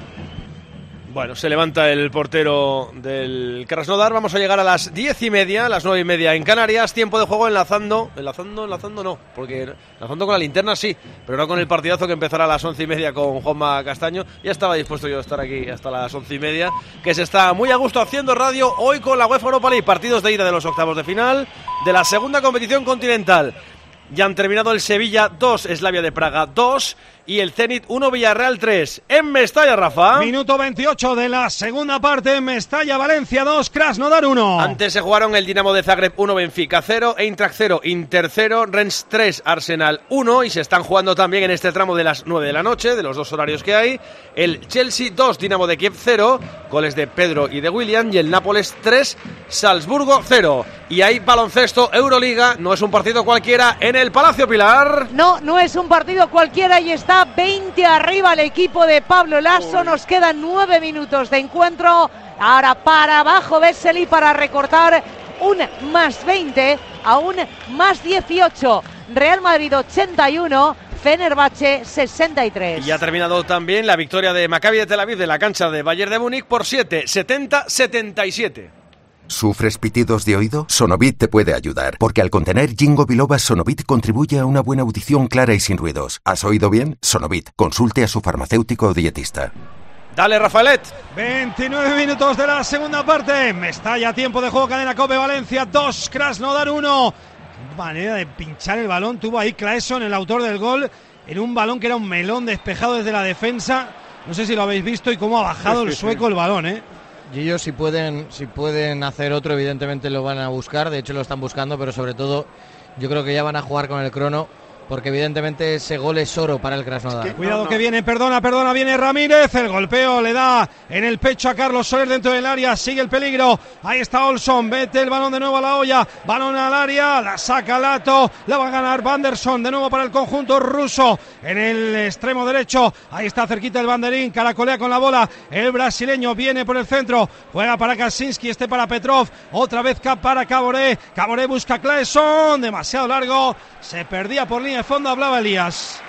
Bueno, se levanta el portero del Krasnodar. Vamos a llegar a las diez y media, las nueve y media en Canarias. Tiempo de juego enlazando, enlazando, enlazando no, porque enlazando con la linterna sí, pero no con el partidazo que empezará a las once y media con Juanma Castaño. Ya estaba dispuesto yo a estar aquí hasta las once y media, que se está muy a gusto haciendo radio hoy con la UEFA Europa League. Partidos de ida de los octavos de final de la segunda competición continental. Ya han terminado el Sevilla dos, Slavia de Praga dos y el Zenit uno, Villarreal tres. En Mestalla, Rafa. Minuto veintiocho de la segunda parte en Mestalla, Valencia dos, Krasnodar uno. Antes se jugaron el Dinamo de Zagreb uno, Benfica cero, Eintracht cero, Inter cero, Rennes tres, Arsenal uno y se están jugando también en este tramo de las nueve de la noche, de los dos horarios que hay, el Chelsea dos, Dinamo de Kiev cero, goles de Pedro y de William, y el Nápoles tres, Salzburgo cero. Y hay baloncesto, Euroliga, no es un partido cualquiera en el Palacio Pilar. No, no es un partido cualquiera y está veinte arriba el equipo de Pablo Lasso. Nos quedan nueve minutos de encuentro. Ahora para abajo Vesely para recortar un más veinte a un más dieciocho. Real Madrid ochenta y uno, Fenerbahce sesenta y tres. Y ha terminado también la victoria de Maccabi de Tel Aviv de la cancha de Bayern de Múnich por siete, setenta a setenta y siete. ¿Sufres pitidos de oído? Sonovit te puede ayudar, porque al contener Ginkgo biloba, Sonovit contribuye a una buena audición clara y sin ruidos. ¿Has oído bien? Sonovit. Consulte a su farmacéutico o dietista. Dale, Rafaelet. veintinueve minutos de la segunda parte. Mestalla, tiempo de juego, cadena COPE, Valencia dos, Krasnodar uno. Manera de pinchar el balón. Tuvo ahí Claesson, el autor del gol, en un balón que era un melón despejado desde la defensa. No sé si lo habéis visto y cómo ha bajado el sueco el balón, ¿eh? Y ellos si pueden, si pueden hacer otro, evidentemente lo van a buscar, de hecho lo están buscando, pero sobre todo yo creo que ya van a jugar con el crono, porque evidentemente ese gol es oro para el Krasnodar. Es que, Cuidado no, no. que viene, perdona, perdona, viene Ramírez, el golpeo le da en el pecho a Carlos Soler dentro del área, sigue el peligro, ahí está Olson, mete el balón de nuevo a la olla, balón al área, la saca Lato, la va a ganar Vanderson, de nuevo para el conjunto ruso, en el extremo derecho, ahí está cerquita el banderín, caracolea con la bola, el brasileño viene por el centro, juega para Kaczynski, este para Petrov, otra vez para Caboret, Caboret busca a Claesson, demasiado largo, se perdía por línea de fondo, hablaba Elías.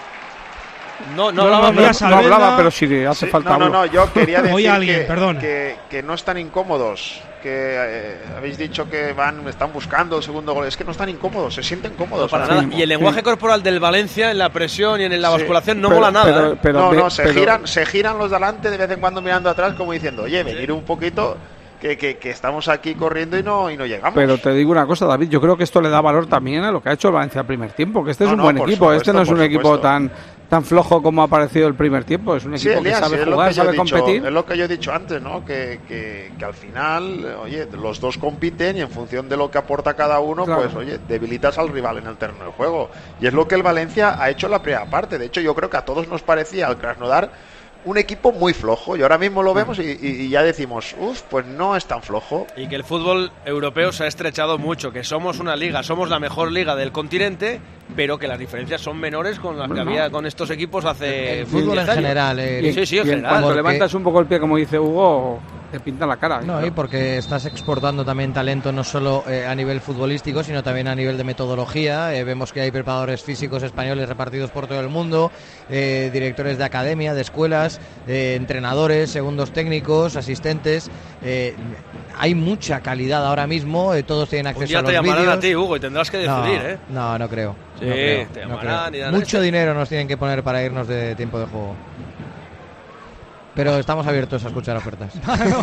No, no, no, hablaba, no, no, no hablaba, pero sí le hace sí, falta. No, no, no, yo quería decir alguien, que, que, que no están incómodos, que eh, habéis dicho que van, están buscando el segundo gol, es que no están incómodos, se sienten cómodos. No, para nada. Y el lenguaje sí. corporal del Valencia en la presión y en la sí. basculación no pero, mola nada. Pero, ¿eh? pero, no, no, se, pero, giran, se giran los de delante de vez en cuando mirando atrás como diciendo, oye, venir sí. un poquito... Que, que, que estamos aquí corriendo y no y no llegamos. Pero te digo una cosa, David, yo creo que esto le da valor también a lo que ha hecho el Valencia al primer tiempo, que este no, es un no, buen equipo, supuesto, este no es un supuesto. equipo tan tan flojo como ha parecido el primer tiempo, es un equipo sí, Elías, que sabe jugar, que sabe dicho, competir. Es lo que yo he dicho antes, ¿no? Que, que, que al final, oye, los dos compiten y en función de lo que aporta cada uno, claro. pues oye, debilitas al rival en el terreno de juego. Y es lo que el Valencia ha hecho en la primera parte. De hecho, yo creo que a todos nos parecía al Krasnodar un equipo muy flojo y ahora mismo lo vemos y, y, y ya decimos, uff, pues no es tan flojo. Y que el fútbol europeo se ha estrechado mucho, que somos una liga, somos la mejor liga del continente, pero que las diferencias son menores con las bueno, que había con estos equipos hace el fútbol en años. general. Eh, y, sí, sí, en y general. Cuando levantas un poco el pie, como dice Hugo, te pinta la cara. ¿eh? No, y porque estás exportando también talento no solo eh, a nivel futbolístico, sino también a nivel de metodología. Eh, vemos que hay preparadores físicos españoles repartidos por todo el mundo, eh, directores de academia, de escuelas, eh, entrenadores, segundos técnicos, asistentes. Eh, hay mucha calidad ahora mismo, eh, todos tienen acceso a los vídeos. Ya te llamarán a ti, Hugo, y tendrás que decidir, no, ¿eh? No, no creo. Sí, no creo, te no llamarán creo. y Mucho este. dinero nos tienen que poner para irnos de tiempo de juego. Pero estamos abiertos a escuchar ofertas.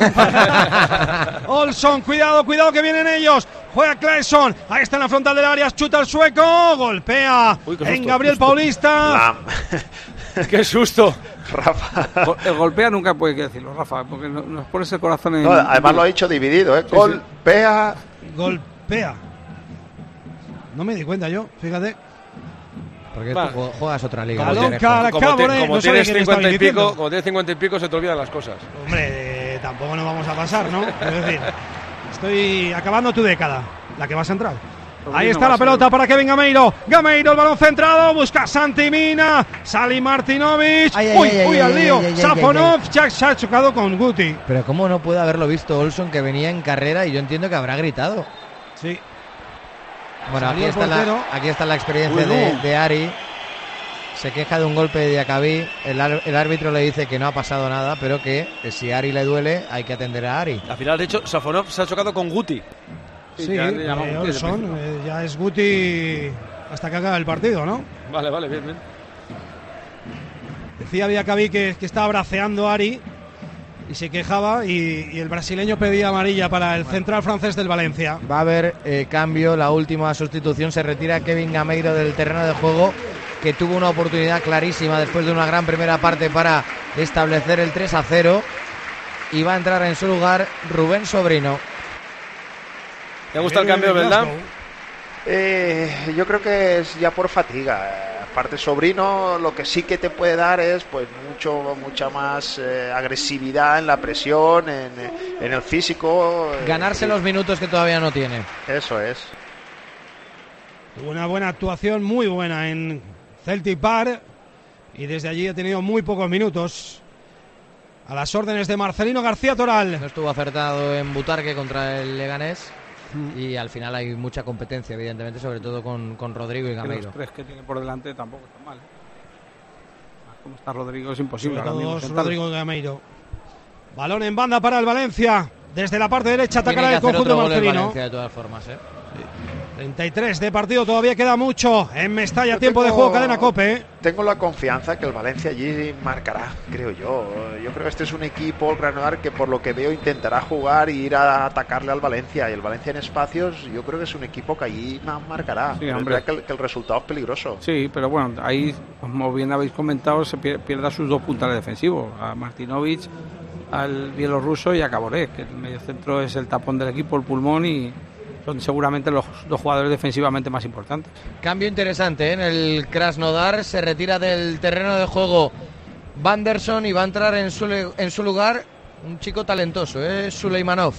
Olson, cuidado, cuidado que vienen ellos. Juega Claesson. Ahí está en la frontal del área. Chuta el sueco. Golpea Uy, en susto, Gabriel susto. Paulista. ¡Qué susto! Rafa. El golpea nunca puede decirlo, Rafa, porque no- nos pones el corazón en. No, además lo ha dicho dividido, ¿eh? Sí, sí. Golpea. Golpea. No me di cuenta yo, fíjate. Porque Va. tú juegas otra liga. Balón ¿no? cara, Como, te- Caboret, como no sabe tienes quién está cincuenta y diciendo. pico, como tienes cincuenta y pico, se te olvidan las cosas. Hombre, eh, tampoco nos vamos a pasar, ¿no? Es decir, estoy acabando tu década, la que vas a entrar. Ahí está la pelota para Kevin Gameiro. Gameiro, el balón centrado, busca Santi Mina. Sali Martinovic. Ay, ay, uy, ay, uy, ay, al ay, lío. ay, ay, ay, Safonov ya se ha chocado con Guti. Pero cómo no puede haberlo visto Olson, que venía en carrera, y yo entiendo que habrá gritado. Sí. Bueno, aquí Salió el está, la, portero. aquí está la experiencia Uy, de, no. de Ari. Se queja de un golpe de Diacabí. El, ar- el árbitro le dice que no ha pasado nada, pero que eh, si a Ari le duele, hay que atender a Ari. Al final, de hecho, Safonov se ha chocado con Guti. Sí, ya eh, le llamamos Guti desde el Olson, principio. eh, ya es Guti hasta que acabe el partido, ¿no? Vale, vale, bien, bien. Decía Diacabí que, que estaba braceando a Ari y se quejaba, y, y el brasileño pedía amarilla para el central francés del Valencia. Va a haber eh, cambio, la última sustitución. Se retira Kevin Gameiro del terreno de juego, que tuvo una oportunidad clarísima después de una gran primera parte para establecer el tres a cero. Y va a entrar en su lugar Rubén Sobrino. ¿Te gusta el cambio, verdad? Eh, yo creo que es ya por fatiga. Eh, Aparte, Sobrino, lo que sí que te puede dar es pues mucho mucha más eh, agresividad en la presión, en, en el físico. eh, Ganarse sí. los minutos que todavía no tiene. Eso es. Tuvo una buena actuación, muy buena en Celtic Park, y desde allí ha tenido muy pocos minutos. A las órdenes de Marcelino García Toral. No estuvo acertado en Butarque contra el Leganés. Y al final hay mucha competencia, evidentemente, sobre todo con, con Rodrigo y Que Gameiro. los tres que tiene por delante tampoco están mal. ¿eh? Como está Rodrigo es imposible. Sobre ahora todo mismo sentarlo. Rodrigo Gameiro. Balón en banda para el Valencia. Desde la parte derecha Tiene atacará que el hacer conjunto otro gol el marcelino. Valencia, de todas formas, ¿eh? treinta y tres de partido, todavía queda mucho. En Mestalla, Yo tiempo de tengo- juego, cadena COPE. ¿eh? Tengo la confianza que el Valencia allí marcará, creo yo. Yo creo que este es un equipo, el Granadar, que por lo que veo intentará jugar e ir a atacarle al Valencia. Y el Valencia en espacios, yo creo que es un equipo que allí ma- marcará. Sí, Pero es hombre. verdad que el, que el resultado es peligroso. Sí, pero bueno, ahí, como bien habéis comentado, se pier- pierde a sus dos puntales defensivos, a Martinovic, al bielorruso y a Caboret, que el medio centro es el tapón del equipo, el pulmón, y son seguramente los dos jugadores defensivamente más importantes. Cambio interesante, ¿eh? En el Krasnodar se retira del terreno de juego Vanderson y va a entrar en su, le- en su lugar un chico talentoso, ¿eh? Suleimanov.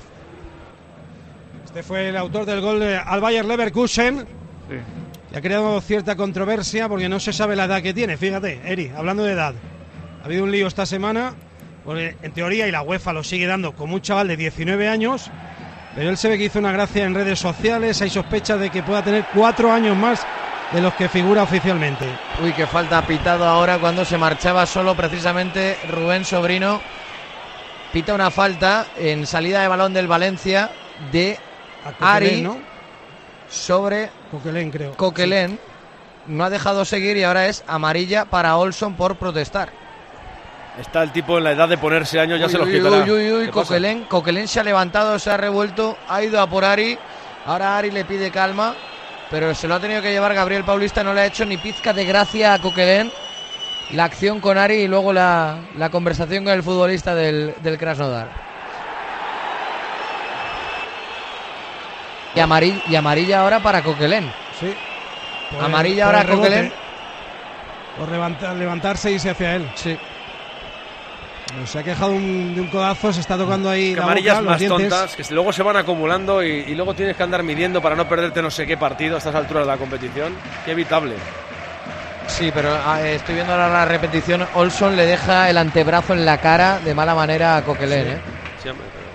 Este fue el autor del gol de, al Bayer Leverkusen. Sí. Y ha creado cierta controversia porque no se sabe la edad que tiene. Fíjate, Eri, hablando de edad. Ha habido un lío esta semana, porque en teoría, y la UEFA lo sigue dando, como un chaval de diecinueve años, pero él se ve que hizo una gracia en redes sociales. Hay sospechas de que pueda tener cuatro años más de los que figura oficialmente. Uy, que falta pitado ahora cuando se marchaba solo precisamente Rubén Sobrino. Pita una falta en salida de balón del Valencia de A Coquelin, Ari ¿no? sobre Coquelin, creo. Coquelin. No ha dejado seguir y ahora es amarilla para Olson por protestar. Está el tipo en la edad de ponerse años, ya Uy, se los uy, quitará. Uy, uy, uy, ¿Qué pasa? Coquelin, Coquelin se ha levantado, se ha revuelto, ha ido a por Ari. Ahora Ari le pide calma, pero se lo ha tenido que llevar Gabriel Paulista. No le ha hecho ni pizca de gracia a Coquelin la acción con Ari y luego la, la conversación con el futbolista del, del Krasnodar. Y amarilla, y amarilla ahora para Coquelin. Sí. Por Amarilla el- por ahora el rebote, Coquelin. Por levantar- levantarse y irse hacia él. Sí. Bueno, se ha quejado un- de un codazo, se está tocando ahí Que la amarillas boca, los más dientes. tontas, que luego se van acumulando y, y luego tienes que andar midiendo para no perderte no sé qué partido a estas alturas de la competición. Qué evitable. Sí, pero ah, eh, estoy viendo ahora la repetición. Olson le deja el antebrazo en la cara de mala manera a Coquelin, Sí. ¿eh? Sí, hombre, pero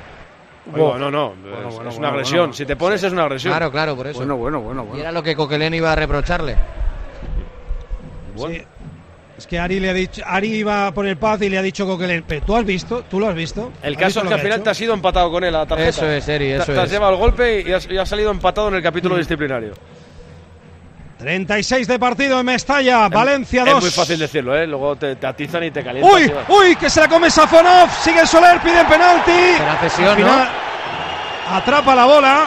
Oh, no, no, bueno, es, bueno, es una bueno, agresión. Bueno, si te pones sí. es una agresión. Claro, claro, por eso. Bueno, bueno, bueno. bueno. Y era lo que Coquelin iba a reprocharle. Bueno. Sí. Es que Ari le ha dicho, Ari iba por el paz y le ha dicho Coquelin, pero tú has visto, tú lo has visto. El caso es que al final te has ido empatado con él a la tarjeta. Eso es, Eri, eso te, es. Te has llevado el golpe y has, y has salido empatado en el capítulo mm. disciplinario. treinta y seis de partido en Mestalla, es, Valencia dos. Es muy fácil decirlo, ¿eh? Luego te, te atizan y te calientan. ¡Uy! ¡Uy! Que se la come Safonov. Sigue Soler, piden penalti. Será cesión, al final, ¿no? Atrapa la bola.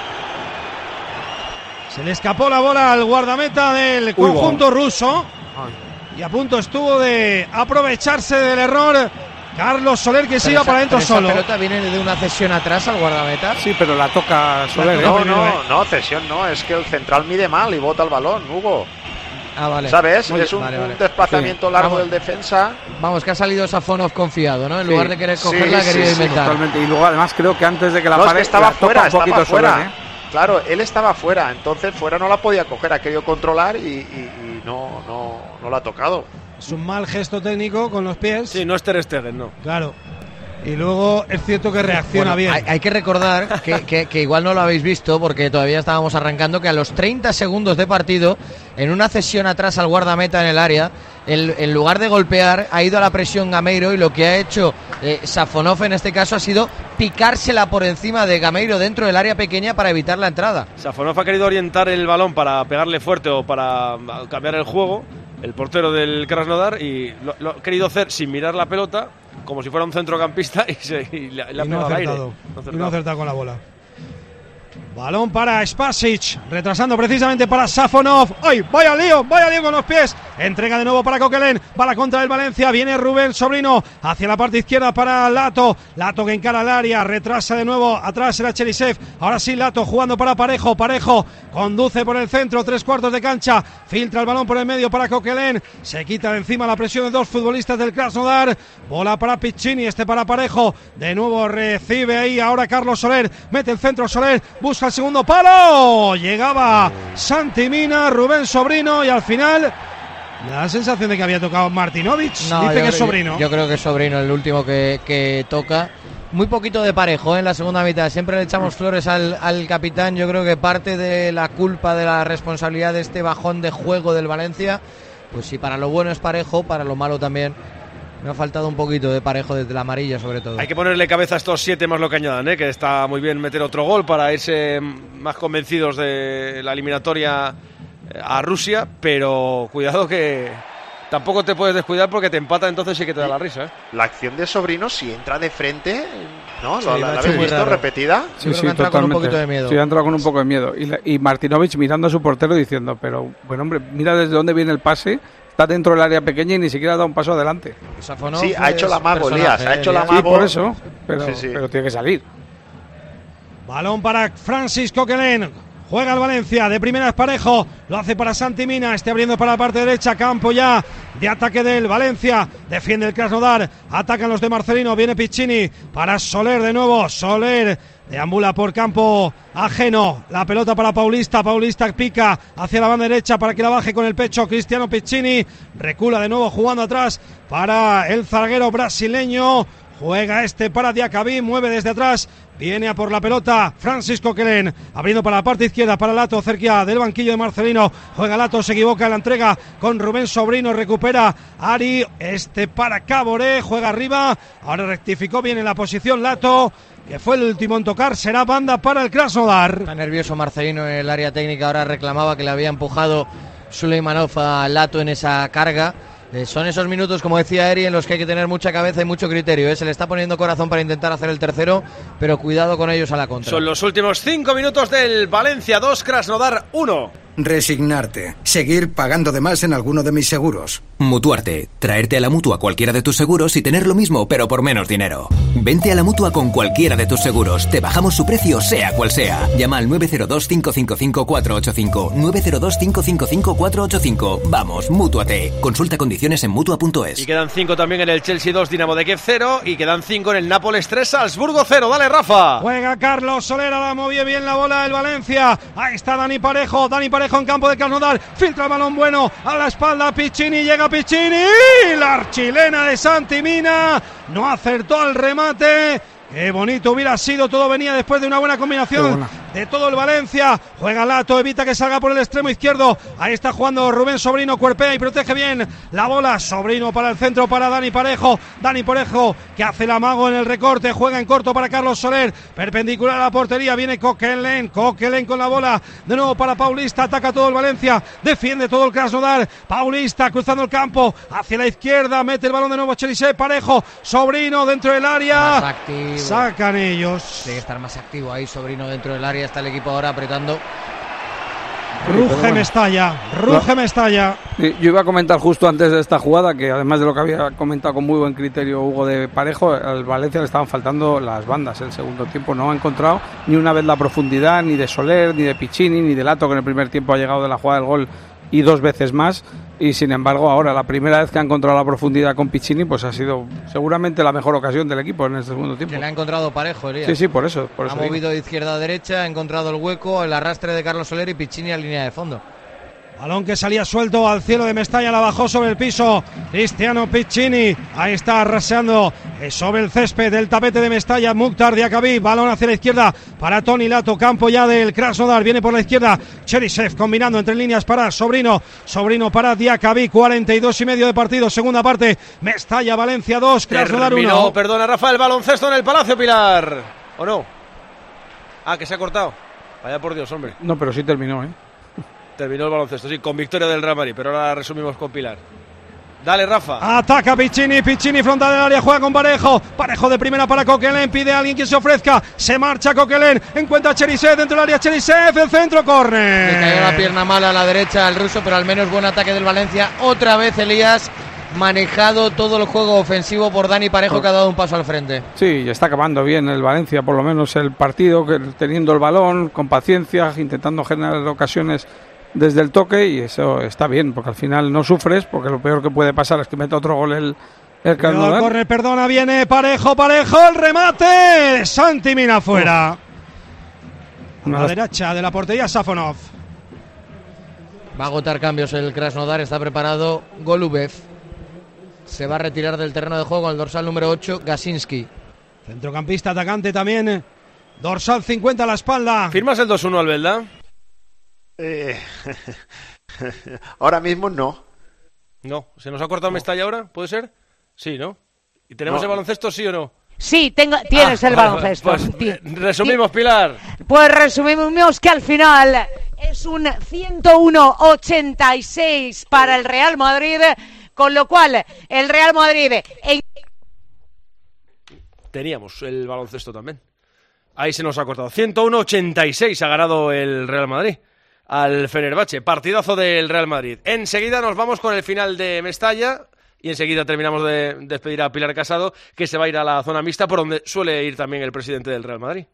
Se le escapó la bola al guardameta del conjunto Uy, ruso. Ay. Y a punto estuvo de aprovecharse del error Carlos Soler, que se iba para adentro solo. ¿La pelota viene de una cesión atrás al guardameta? Sí, pero la toca Soler. No, ¿eh? no, no, cesión no. Es que el central mide mal y bota el balón, Hugo. Ah, vale. ¿Sabes? Muy es un, vale, vale. un desplazamiento sí. largo Vamos. del defensa. Vamos, que ha salido Safonov confiado, ¿no? En sí. lugar de querer cogerla, sí, ha querido sí, inventar. Sí, totalmente. Y luego, además, creo que antes de que la no, pare, es que estaba la fuera, un estaba fuera. Soler, ¿eh? Claro, él estaba fuera, entonces fuera no la podía coger, ha querido controlar y, y, y no, no, no la ha tocado. Es un mal gesto técnico con los pies. Sí, no es Ter Stegen, no. Claro. Y luego es cierto que reacciona bueno, bien. Hay, hay que recordar que, que, que igual no lo habéis visto porque todavía estábamos arrancando, que a los treinta segundos de partido, en una cesión atrás al guardameta en el área, el, en lugar de golpear, ha ido a la presión Gameiro y lo que ha hecho eh, Safonov en este caso ha sido picársela por encima de Gameiro dentro del área pequeña para evitar la entrada. Safonov ha querido orientar el balón para pegarle fuerte o para cambiar el juego, el portero del Krasnodar, y lo, lo ha querido hacer sin mirar la pelota, como si fuera un centrocampista, y, se, y le, le ha y no pegado al aire. No y no ha acertado con la bola. Balón para Spasic, retrasando precisamente para Safonov. ¡Ay! ¡Vaya lío! ¡Vaya lío con los pies! Entrega de nuevo para Coquelin. Va la contra del Valencia. Viene Rubén Sobrino hacia la parte izquierda para Lato. Lato que encara el área. Retrasa de nuevo. Atrás era Cherisev. Ahora sí Lato jugando para Parejo. Parejo conduce por el centro. Tres cuartos de cancha. Filtra el balón por el medio para Coquelin. Se quita de encima la presión de dos futbolistas del Krasnodar. Bola para Piccini. Este para Parejo. De nuevo recibe ahí ahora Carlos Soler. Mete el centro Soler. Busca el segundo palo, llegaba Santi Mina, Rubén Sobrino y al final me da la sensación de que había tocado Martinovic. No, dice que es creo, Sobrino. Yo, yo creo que es Sobrino el último que, que toca. Muy poquito de Parejo, ¿eh? En la segunda mitad. Siempre le echamos flores al, al capitán. Yo creo que parte de la culpa, de la responsabilidad de este bajón de juego del Valencia, pues si para lo bueno es Parejo, para lo malo también. Me ha faltado un poquito de Parejo desde la amarilla, sobre todo. Hay que ponerle cabeza a estos siete más lo que añadan, ¿eh? Que está muy bien meter otro gol para irse más convencidos de la eliminatoria a Rusia, pero cuidado que tampoco te puedes descuidar porque te empata, entonces sí que te da la risa, ¿eh? La acción de Sobrino, si entra de frente, ¿no? Sí, ¿La, la, la habéis visto raro. repetida? Sí, sí, sí, totalmente. Con un poquito de miedo. Sí, ha entrado con un poco de miedo. Y, la, y Martinovic mirando a su portero diciendo, pero, bueno, hombre, mira desde dónde viene el pase. Está dentro del área pequeña y ni siquiera da un paso adelante. Safonov sí, ha hecho la mago, Elías. Ha hecho la mago. Sí, por eso. Pero, sí, sí. pero tiene que salir. Balón para Francis Coquelin. Juega el Valencia, de primera es Parejo, lo hace para Santi Mina, este abriendo para la parte derecha, campo ya de ataque del Valencia, defiende el Krasnodar, atacan los de Marcelino, viene Piccini para Soler de nuevo, Soler deambula por campo ajeno, la pelota para Paulista, Paulista pica hacia la banda derecha para que la baje con el pecho Cristiano Piccini, recula de nuevo jugando atrás para el zaguero brasileño. Juega este para Diacabí, mueve desde atrás, viene a por la pelota Francis Coquelin, abriendo para la parte izquierda para Lato, cerca del banquillo de Marcelino, juega Lato, se equivoca en la entrega con Rubén Sobrino, recupera Ari, este para Caboré, juega arriba, ahora rectificó bien en la posición Lato, que fue el último en tocar, será banda para el Krasnodar. Está nervioso Marcelino en el área técnica, ahora reclamaba que le había empujado Suleimanov a Lato en esa carga. Eh, son esos minutos, como decía Eri, en los que hay que tener mucha cabeza y mucho criterio, ¿eh? Se le está poniendo corazón para intentar hacer el tercero, pero cuidado con ellos a la contra. Son los últimos cinco minutos del Valencia dos, Krasnodar uno. Resignarte. Seguir pagando de más en alguno de mis seguros. Mutuarte. Traerte a la Mutua cualquiera de tus seguros y tener lo mismo, pero por menos dinero. Vente a la Mutua con cualquiera de tus seguros. Te bajamos su precio, sea cual sea. Llama al nueve cero dos, cinco cinco cinco, cuatro ocho cinco. nueve cero dos, cinco cinco cinco, cuatro ocho cinco. Vamos, Mútuate. Consulta condiciones en Mutua punto es. Y quedan cinco también en el Chelsea dos, Dinamo de Kiev cero. Y quedan cinco en el Nápoles tres, Salzburgo cero. Dale, Rafa. Juega Carlos Soler, la movió bien la bola del Valencia. Ahí está Dani Parejo. Dani Parejo en campo de Krasnodar, filtra el balón bueno a la espalda Piccini, llega Piccini, la chilena de Santi Mina no acertó al remate, Qué bonito hubiera sido, todo venía después de una buena combinación de todo el Valencia. Juega Lato, evita que salga por el extremo izquierdo. Ahí está jugando Rubén Sobrino, cuerpea y protege bien la bola. Sobrino para el centro para Dani Parejo. Dani Parejo que hace el amago en el recorte, juega en corto para Carlos Soler, perpendicular a la portería, viene Coquelin, Coquelin con la bola, de nuevo para Paulista, ataca todo el Valencia, defiende todo el Krasnodar. Paulista cruzando el campo hacia la izquierda, mete el balón de nuevo Cherisev, Parejo, Sobrino dentro del área. Sacan ellos. Tiene que estar más activo ahí, Sobrino dentro del área. Está el equipo ahora apretando. Ruge bueno. Mestalla, ruge no. Mestalla. Yo iba a comentar justo antes de esta jugada que además de lo que había comentado con muy buen criterio Hugo de Parejo, al Valencia le estaban faltando las bandas el segundo tiempo. No ha encontrado ni una vez la profundidad ni de Soler, ni de Piccini, ni de Lato, que en el primer tiempo ha llegado de la jugada del gol y dos veces más. Y sin embargo ahora la primera vez que ha encontrado la profundidad con Piccini pues ha sido seguramente la mejor ocasión del equipo en el segundo tiempo. Que le ha encontrado Parejo, Elías. Sí, sí, por eso, por eso ha movido de izquierda a derecha, ha encontrado el hueco, el arrastre de Carlos Soler y Piccini a línea de fondo. Balón que salía suelto al cielo de Mestalla, la bajó sobre el piso Cristiano Piccini, ahí está arraseando sobre el césped del tapete de Mestalla, Mukhtar Diakabí, balón hacia la izquierda para Toni Lato, campo ya del Krasnodar, viene por la izquierda Cherisev combinando entre líneas para Sobrino, Sobrino para Diakabí, cuarenta y dos y medio de partido, segunda parte, Mestalla, Valencia dos, Krasnodar uno. Perdona Rafael, baloncesto en el Palacio Pilar, ¿o no? Ah, que se ha cortado, vaya por Dios, hombre. No, pero sí terminó, ¿eh? Terminó el baloncesto, sí, con victoria del Real Madrid, pero ahora resumimos con Pilar. Dale, Rafa. Ataca Piccini, Piccini frontal del área, juega con Parejo. Parejo de primera para Coquelin, pide a alguien que se ofrezca. Se marcha Coquelin, encuentra a Cherisev dentro del área, Cherisev, el centro, córner. Le cayó la pierna mala a la derecha al ruso, pero al menos buen ataque del Valencia. Otra vez Elías, manejado todo el juego ofensivo por Dani Parejo, que ha dado un paso al frente. Sí, está acabando bien el Valencia, por lo menos el partido, que teniendo el balón, con paciencia, intentando generar ocasiones desde el toque, y eso está bien, porque al final no sufres, porque lo peor que puede pasar es que meta otro gol el, el Krasnodar. Corre, perdona, viene Parejo, Parejo, el remate, Santi Mina fuera. A la derecha de la portería Safonov. Va a agotar cambios el Krasnodar, está preparado Golubev. Se va a retirar del terreno de juego el dorsal número ocho, Gasinski. Centrocampista atacante también, dorsal cincuenta a la espalda. ¿Firmas el dos uno, Albelda? Eh, ahora mismo no. No, ¿se nos ha cortado no. Mestalla ahora? ¿Puede ser? Sí, ¿no? ¿Y tenemos no. el baloncesto, sí o no? Sí, tengo, tienes ah, el baloncesto. Pues, resumimos, Pilar. Pues resumimos que al final es un ciento uno a ochenta y seis para el Real Madrid, con lo cual el Real Madrid... En... Teníamos el baloncesto también. Ahí se nos ha cortado. ciento uno a ochenta y seis ha ganado el Real Madrid al Fenerbahce, partidazo del Real Madrid. Enseguida nos vamos con el final de Mestalla y enseguida terminamos de despedir a Pilar Casado, que se va a ir a la zona mixta, por donde suele ir también el presidente del Real Madrid.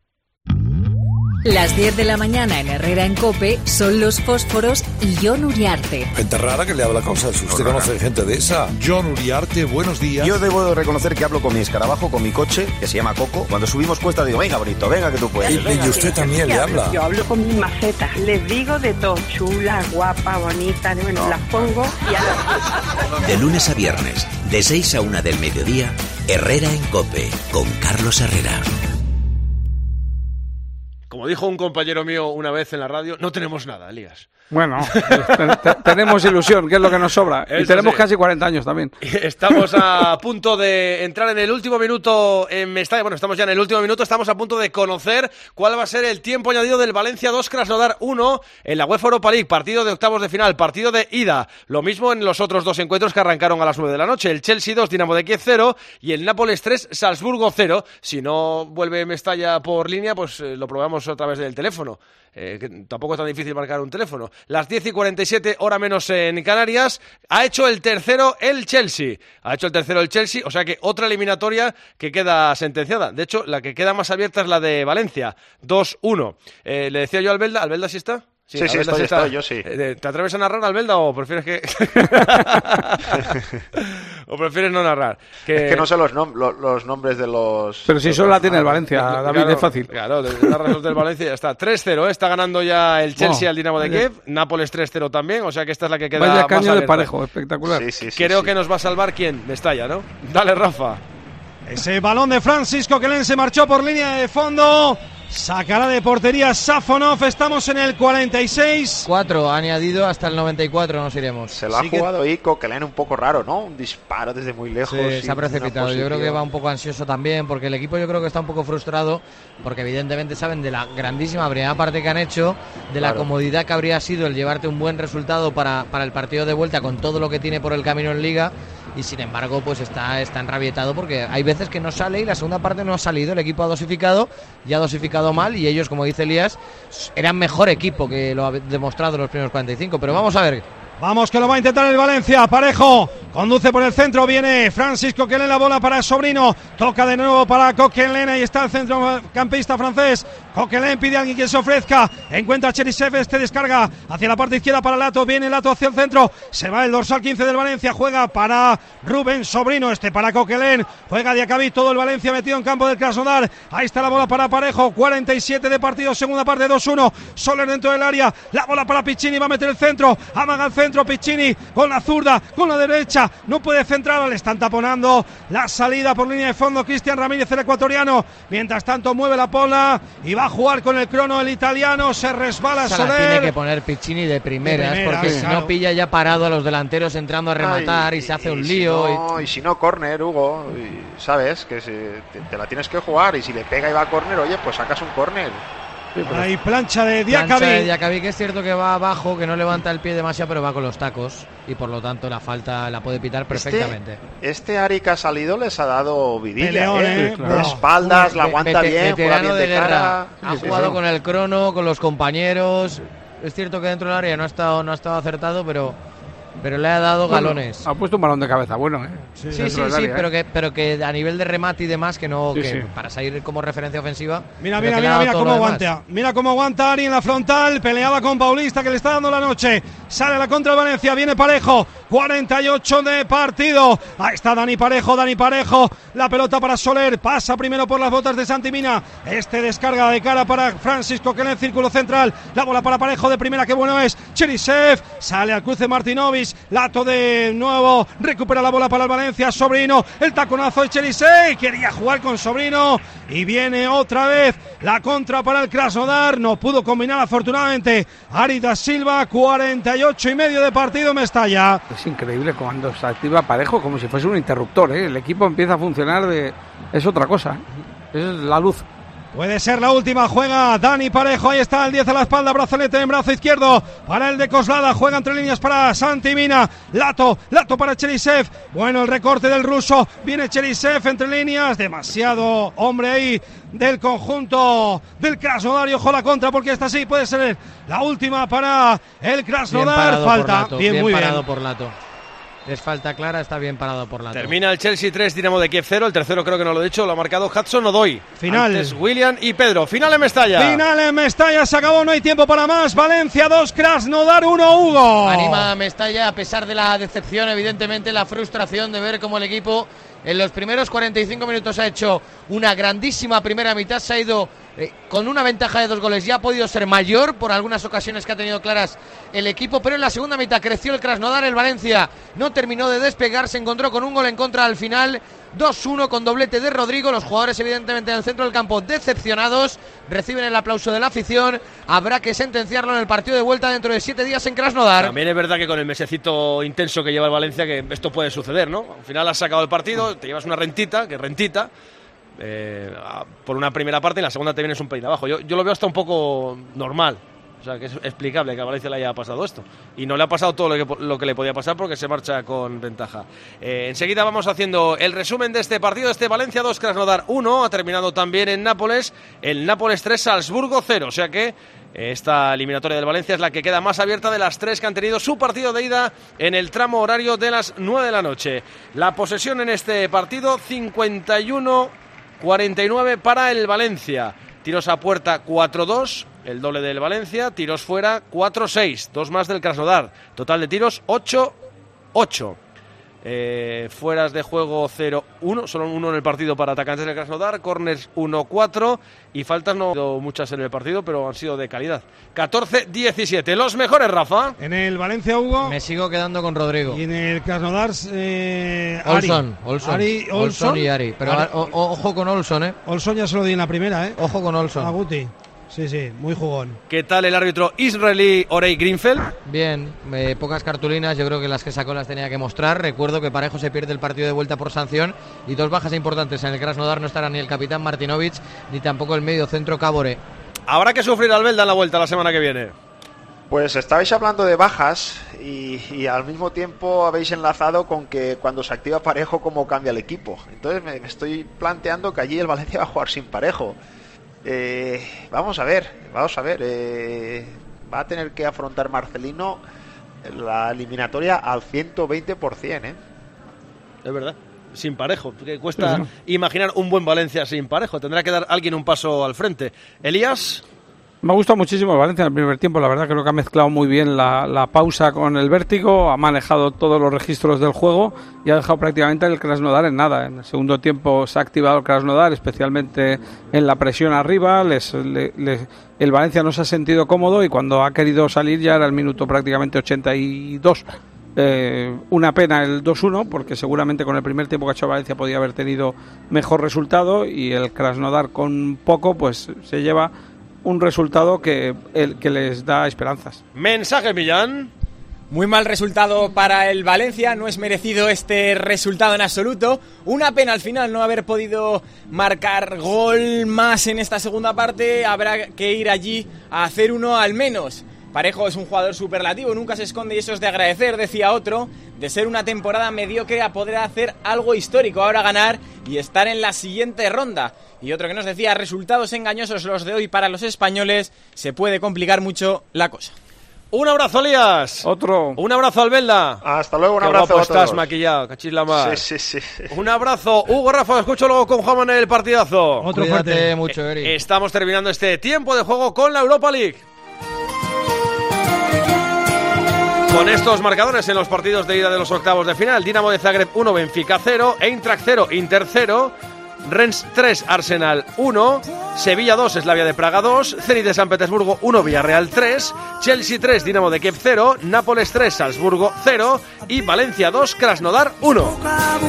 Las diez de la mañana en Herrera en COPE son Los Fósforos y Jon Uriarte. Gente rara que le habla cosas. ¿Usted no conoce gente de esa? Jon Uriarte, buenos días. Yo debo de reconocer que hablo con mi escarabajo, con mi coche, que se llama Coco. Cuando subimos cuesta digo, venga, Brito, venga que tú puedes. Y, venga, y usted también le habla. Yo hablo con mis macetas. Les digo de todo. Chula, guapa, bonita. Bueno, no. Las pongo y a las... De lunes a viernes, de seis a una del mediodía, Herrera en COPE, con Carlos Herrera. Como dijo un compañero mío una vez en la radio, no tenemos nada, Elías. Bueno, tenemos ilusión, que es lo que nos sobra. Eso y tenemos sí. casi cuarenta años también. Estamos a punto de entrar en el último minuto en Mestalla. Bueno, estamos ya en el último minuto. Estamos a punto de conocer cuál va a ser el tiempo añadido del Valencia dos, Krasnodar uno en la UEFA Europa League. Partido de octavos de final, partido de ida. Lo mismo en los otros dos encuentros que arrancaron a las nueve de la noche. El Chelsea dos, Dinamo de Kiev cero y el Nápoles tres, Salzburgo cero. Si no vuelve Mestalla por línea, pues eh, lo probamos a través del teléfono. Eh, que tampoco es tan difícil marcar un teléfono. Las diez y cuarenta y siete, hora menos en Canarias. Ha hecho el tercero el Chelsea. Ha hecho el tercero el Chelsea, o sea que otra eliminatoria que queda sentenciada. De hecho, la que queda más abierta es la de Valencia. dos uno. Eh, le decía yo a Albelda, ¿Albelda sí está? Sí, sí, sí estoy, está. estoy, yo sí. ¿Te atreves a narrar, Albelda, o prefieres que...? ¿O prefieres no narrar? Que... Es que no sé los, nom los, los nombres de los... Pero si solo la tiene el Valencia, ah, David, claro, es fácil. Claro, narras los del Valencia y ya está. tres cero, ¿eh? Está ganando ya el Chelsea oh, al Dinamo de Kiev. Nápoles tres cero también, o sea que esta es la que queda vaya más caño abierta. De Parejo, espectacular. Sí, sí, sí, Creo sí. que nos va a salvar, ¿quién? Mestalla, ¿no? Dale, Rafa. Ese balón de Francis Coquelin se marchó por línea de fondo. Sacará de portería Safonov. Estamos en el cuarenta y seis. Cuatro, añadido hasta el noventa y cuatro, nos iremos. Se lo ha sí jugado que... ahí Coquelin un poco raro, ¿no? Un disparo desde muy lejos. Sí, se ha precipitado. Yo creo que va un poco ansioso también, porque el equipo yo creo que está un poco frustrado, porque evidentemente saben de la grandísima primera parte que han hecho, de la claro. comodidad que habría sido el llevarte un buen resultado para, para el partido de vuelta con todo lo que tiene por el camino en Liga. Y sin embargo, pues está, está enrabietado porque hay veces que no sale y la segunda parte no ha salido. El equipo ha dosificado y ha dosificado mal. Y ellos, como dice Elías, eran mejor equipo que lo ha demostrado en los primeros cuarenta y cinco. Pero vamos a ver. Vamos que lo va a intentar el Valencia. Parejo conduce por el centro. Viene Francis Coquelin, la bola para Sobrino. Toca de nuevo para Coquelin. Ahí está el centrocampista francés. Coquelin pide a alguien que se ofrezca. Encuentra a Cherisev. Este descarga hacia la parte izquierda para Lato. Viene Lato hacia el centro. Se va el dorsal quince del Valencia. Juega para Rubén Sobrino. Este para Coquelin. Juega Diacabí. Todo el Valencia metido en campo del Krasnodar. Ahí está la bola para Parejo. cuarenta y siete de partido. Segunda parte dos uno. Soler dentro del área. La bola para Piccini. Va a meter el centro. Amaga el centro. Piccini con la zurda, con la derecha, no puede centrar, le están taponando la salida por línea de fondo Cristian Ramírez, el ecuatoriano. Mientras tanto mueve la bola y va a jugar con el crono el italiano, se resbala Soler. Tiene que poner Piccini de primeras, de primeras porque claro. si no pilla ya parado a los delanteros entrando a rematar Ay, y se hace un y lío. Si no, y... y si no, córner, Hugo, y sabes que se, te, te la tienes que jugar y si le pega y va a córner, oye, pues sacas un córner. Sí, hay plancha de Diacabí. Plancha de Diacabí, que es cierto que va abajo, que no levanta el pie demasiado, pero va con los tacos y por lo tanto la falta la puede pitar perfectamente. Este, este Ari que ha salido les ha dado vidilla, Peleón, ¿eh? ¿eh? Claro. Espaldas, la aguanta Vete, bien, juega bien de, de guerra. cara. Ha sí, jugado sí, con el crono, con los compañeros. Es cierto que dentro del área no ha estado, no ha estado acertado, pero pero le ha dado bueno, galones. Ha puesto un balón de cabeza, bueno, ¿eh? Sí, sí, sí, sí, pero, que, pero que a nivel de remate y demás, que no, sí, que sí. para salir como referencia ofensiva. Mira, mira, mira, mira cómo aguanta. Mira cómo aguanta Ari en la frontal. Peleaba con Paulista, que le está dando la noche. Sale a la contra el Valencia, viene Parejo. cuarenta y ocho de partido. Ahí está Dani Parejo, Dani Parejo. La pelota para Soler. Pasa primero por las botas de Santi Mina. Este descarga de cara para Francis Coquelin, círculo central. La bola para Parejo de primera, qué bueno es. Cherisev. Sale al cruce Martinovic. Lato de nuevo. Recupera la bola para el Valencia. Sobrino. El taconazo de Cherisev. Quería jugar con Sobrino. Y viene otra vez la contra para el Krasnodar. No pudo combinar afortunadamente Ari da Silva. cuarenta y ocho y medio de partido, Mestalla. Es increíble cuando se activa Parejo como si fuese un interruptor, ¿eh? El equipo empieza a funcionar de... Es otra cosa, ¿eh? Es la luz. Puede ser la última, juega Dani Parejo, ahí está el diez a la espalda, brazalete en brazo izquierdo para el de Coslada, juega entre líneas para Santi Mina, Lato, Lato para Cherisev, bueno el recorte del ruso, viene Cherisev entre líneas, demasiado hombre ahí del conjunto del Krasnodar y ojo la contra porque esta sí puede ser la última para el Krasnodar, falta, Lato, bien, bien muy parado bien. por Lato. Es falta clara, está bien parado por Lato. Termina el Chelsea tres, Dinamo de Kiev cero. El tercero creo que no lo he dicho, lo ha marcado Hudson Odoi. Final. Antes William y Pedro. Final en Mestalla. Final en Mestalla, se acabó, no hay tiempo para más. Valencia dos, Krasnodar uno, Hugo. Anima a Mestalla a pesar de la decepción, evidentemente la frustración de ver cómo el equipo en los primeros cuarenta y cinco minutos ha hecho una grandísima primera mitad, se ha ido eh, con una ventaja de dos goles, ya ha podido ser mayor por algunas ocasiones que ha tenido claras el equipo, pero en la segunda mitad creció el Krasnodar, el Valencia no terminó de despegar, se encontró con un gol en contra al final, dos uno con doblete de Rodrigo, los jugadores evidentemente en el centro del campo decepcionados, reciben el aplauso de la afición, habrá que sentenciarlo en el partido de vuelta dentro de siete días en Krasnodar. También es verdad que con el mesecito intenso que lleva el Valencia que esto puede suceder, ¿no? Al final has sacado el partido, te llevas una rentita, que rentita, eh, por una primera parte y en la segunda te vienes un pelín abajo. Yo, yo lo veo hasta un poco normal. O sea, que es explicable que a Valencia le haya pasado esto. Y no le ha pasado todo lo que, lo que le podía pasar porque se marcha con ventaja. Eh, enseguida vamos haciendo el resumen de este partido. Este Valencia dos, Krasnodar uno. Ha terminado también en Nápoles. El Nápoles tres, Salzburgo cero. O sea que esta eliminatoria del Valencia es la que queda más abierta de las tres que han tenido su partido de ida en el tramo horario de las nueve de la noche. La posesión en este partido, cincuenta y uno cuarenta y nueve para el Valencia. Tiros a puerta cuatro dos, el doble del Valencia. Tiros fuera cuatro seis, dos más del Krasnodar. Total de tiros ocho ocho. Eh, fueras de juego cero uno, solo uno en el partido para atacantes del Krasnodar, corners uno cuatro y faltas no han sido muchas en el partido, pero han sido de calidad. catorce diecisiete, los mejores, Rafa. En el Valencia, Hugo. Me sigo quedando con Rodrigo. Y en el Krasnodar, eh, Olson, Olson, Ari, Olson. Olson y Ari. Pero Ari. O, o, ojo con Olson, ¿eh? Olson ya se lo di en la primera, ¿eh? Ojo con Olson. Aguti. Sí, sí, muy jugón. ¿Qué tal el árbitro israelí Orey Greenfeld? Bien, eh, pocas cartulinas, yo creo que las que sacó las tenía que mostrar. Recuerdo que Parejo se pierde el partido de vuelta por sanción y dos bajas importantes. En el Krasnodar no estará ni el capitán Martinovic ni tampoco el medio centro Cabore. Habrá que sufrir al Belda en la vuelta la semana que viene. Pues estabais hablando de bajas y, y al mismo tiempo habéis enlazado con que cuando se activa Parejo cómo cambia el equipo. Entonces me, me estoy planteando que allí el Valencia va a jugar sin Parejo. Eh, vamos a ver, vamos a ver. Eh, va a tener que afrontar Marcelino la eliminatoria al ciento veinte por ciento, ¿eh? Es verdad, sin Parejo. Que cuesta sí, sí. imaginar un buen Valencia sin Parejo. Tendrá que dar alguien un paso al frente. Elías. Me ha gustado muchísimo el Valencia en el primer tiempo, la verdad creo que ha mezclado muy bien la, la pausa con el vértigo, ha manejado todos los registros del juego y ha dejado prácticamente el Krasnodar en nada. En el segundo tiempo se ha activado el Krasnodar, especialmente en la presión arriba, les, les, les, el Valencia no se ha sentido cómodo y cuando ha querido salir ya era el minuto prácticamente ochenta y dos. Eh, una pena el dos uno porque seguramente con el primer tiempo que ha hecho Valencia podía haber tenido mejor resultado y el Krasnodar con poco pues se lleva un resultado que, el, que les da esperanzas. Mensaje, Millán. Muy mal resultado para el Valencia, no es merecido este resultado en absoluto. Una pena al final no haber podido marcar gol más en esta segunda parte. Habrá que ir allí a hacer uno al menos. Parejo es un jugador superlativo, nunca se esconde y eso es de agradecer, decía otro, de ser una temporada mediocre a poder hacer algo histórico, ahora ganar y estar en la siguiente ronda. Y otro que nos decía, resultados engañosos los de hoy para los españoles, se puede complicar mucho la cosa. Un abrazo, Elías. Otro. Un abrazo, Albelda. Hasta luego, un Qué abrazo guapo a todos. Estás maquillado, cachis la mar. Sí, sí, sí. Un abrazo. Hugo, Rafa, escucho luego con Juan en el partidazo. Otro Cuídate fuerte. mucho, Eri. Estamos terminando este tiempo de juego con la Europa League. Con estos marcadores en los partidos de ida de los octavos de final: Dinamo de Zagreb uno, Benfica cero, Eintracht cero, Inter cero, Rennes tres, Arsenal uno, Sevilla dos, Slavia de Praga dos, Zenit de San Petersburgo uno, Villarreal tres, Chelsea tres, Dinamo de Kiev cero, Nápoles tres, Salzburgo cero y Valencia dos, Krasnodar uno.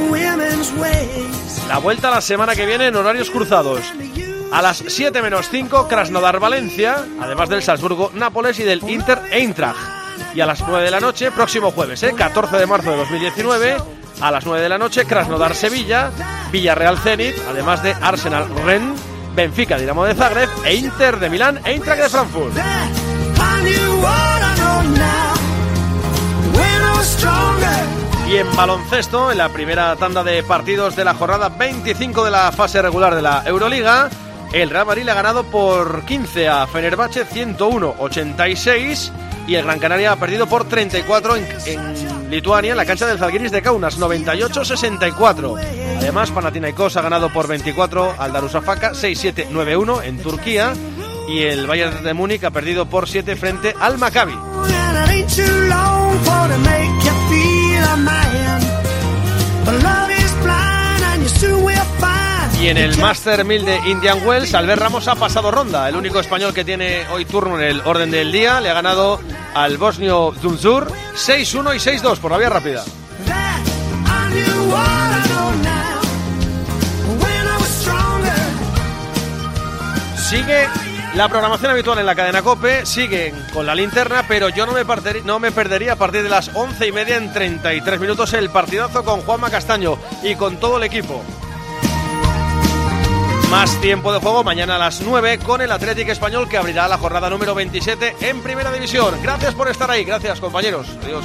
La vuelta la semana que viene en horarios cruzados. A las siete menos cinco, Krasnodar-Valencia, además del Salzburgo-Nápoles y del Inter-Eintracht. Y a las nueve de la noche, próximo jueves, ¿eh? catorce de marzo de dos mil diecinueve, a las nueve de la noche, Krasnodar-Sevilla, Villarreal-Zenit, además de Arsenal-Rennes, Benfica-Dinamo de Zagreb e Inter de Milán e Eintracht de Frankfurt. Y en baloncesto, en la primera tanda de partidos de la jornada veinticinco de la fase regular de la Euroliga, el Real Madrid le ha ganado por quince a Fenerbahce, ciento uno a ochenta y seis, y el Gran Canaria ha perdido por treinta y cuatro en, en Lituania, en la cancha del Zalgiris de Kaunas, noventa y ocho a sesenta y cuatro. Además, Panathinaikos ha ganado por veinticuatro al Darüşşafaka, seis siete, nueve uno en Turquía, y el Bayern de Múnich ha perdido por siete frente al Maccabi. Y en el Master mil de Indian Wells, Albert Ramos ha pasado ronda. El único español que tiene hoy turno en el orden del día. Le ha ganado al bosnio Dzumzur seis uno y seis dos por la vía rápida. Sigue la programación habitual en la cadena COPE, siguen con la linterna, pero yo no me, perdería, no me perdería a partir de las once y media en treinta y tres minutos el partidazo con Juanma Castaño y con todo el equipo. Más tiempo de juego mañana a las nueve con el Athletic Español, que abrirá la jornada número veintisiete en Primera División. Gracias por estar ahí, gracias compañeros, adiós.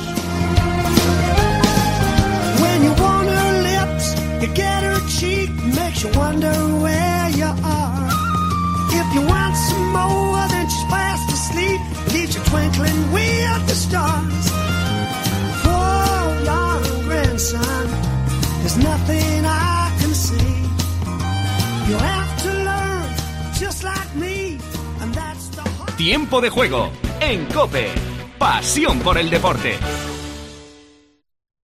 If you want some more, then she's fast asleep. Leaves you twinkling with the stars. For your grandson, there's nothing I can say. You have to learn just like me, and that's the Tiempo de juego en COPE. Pasión por el deporte.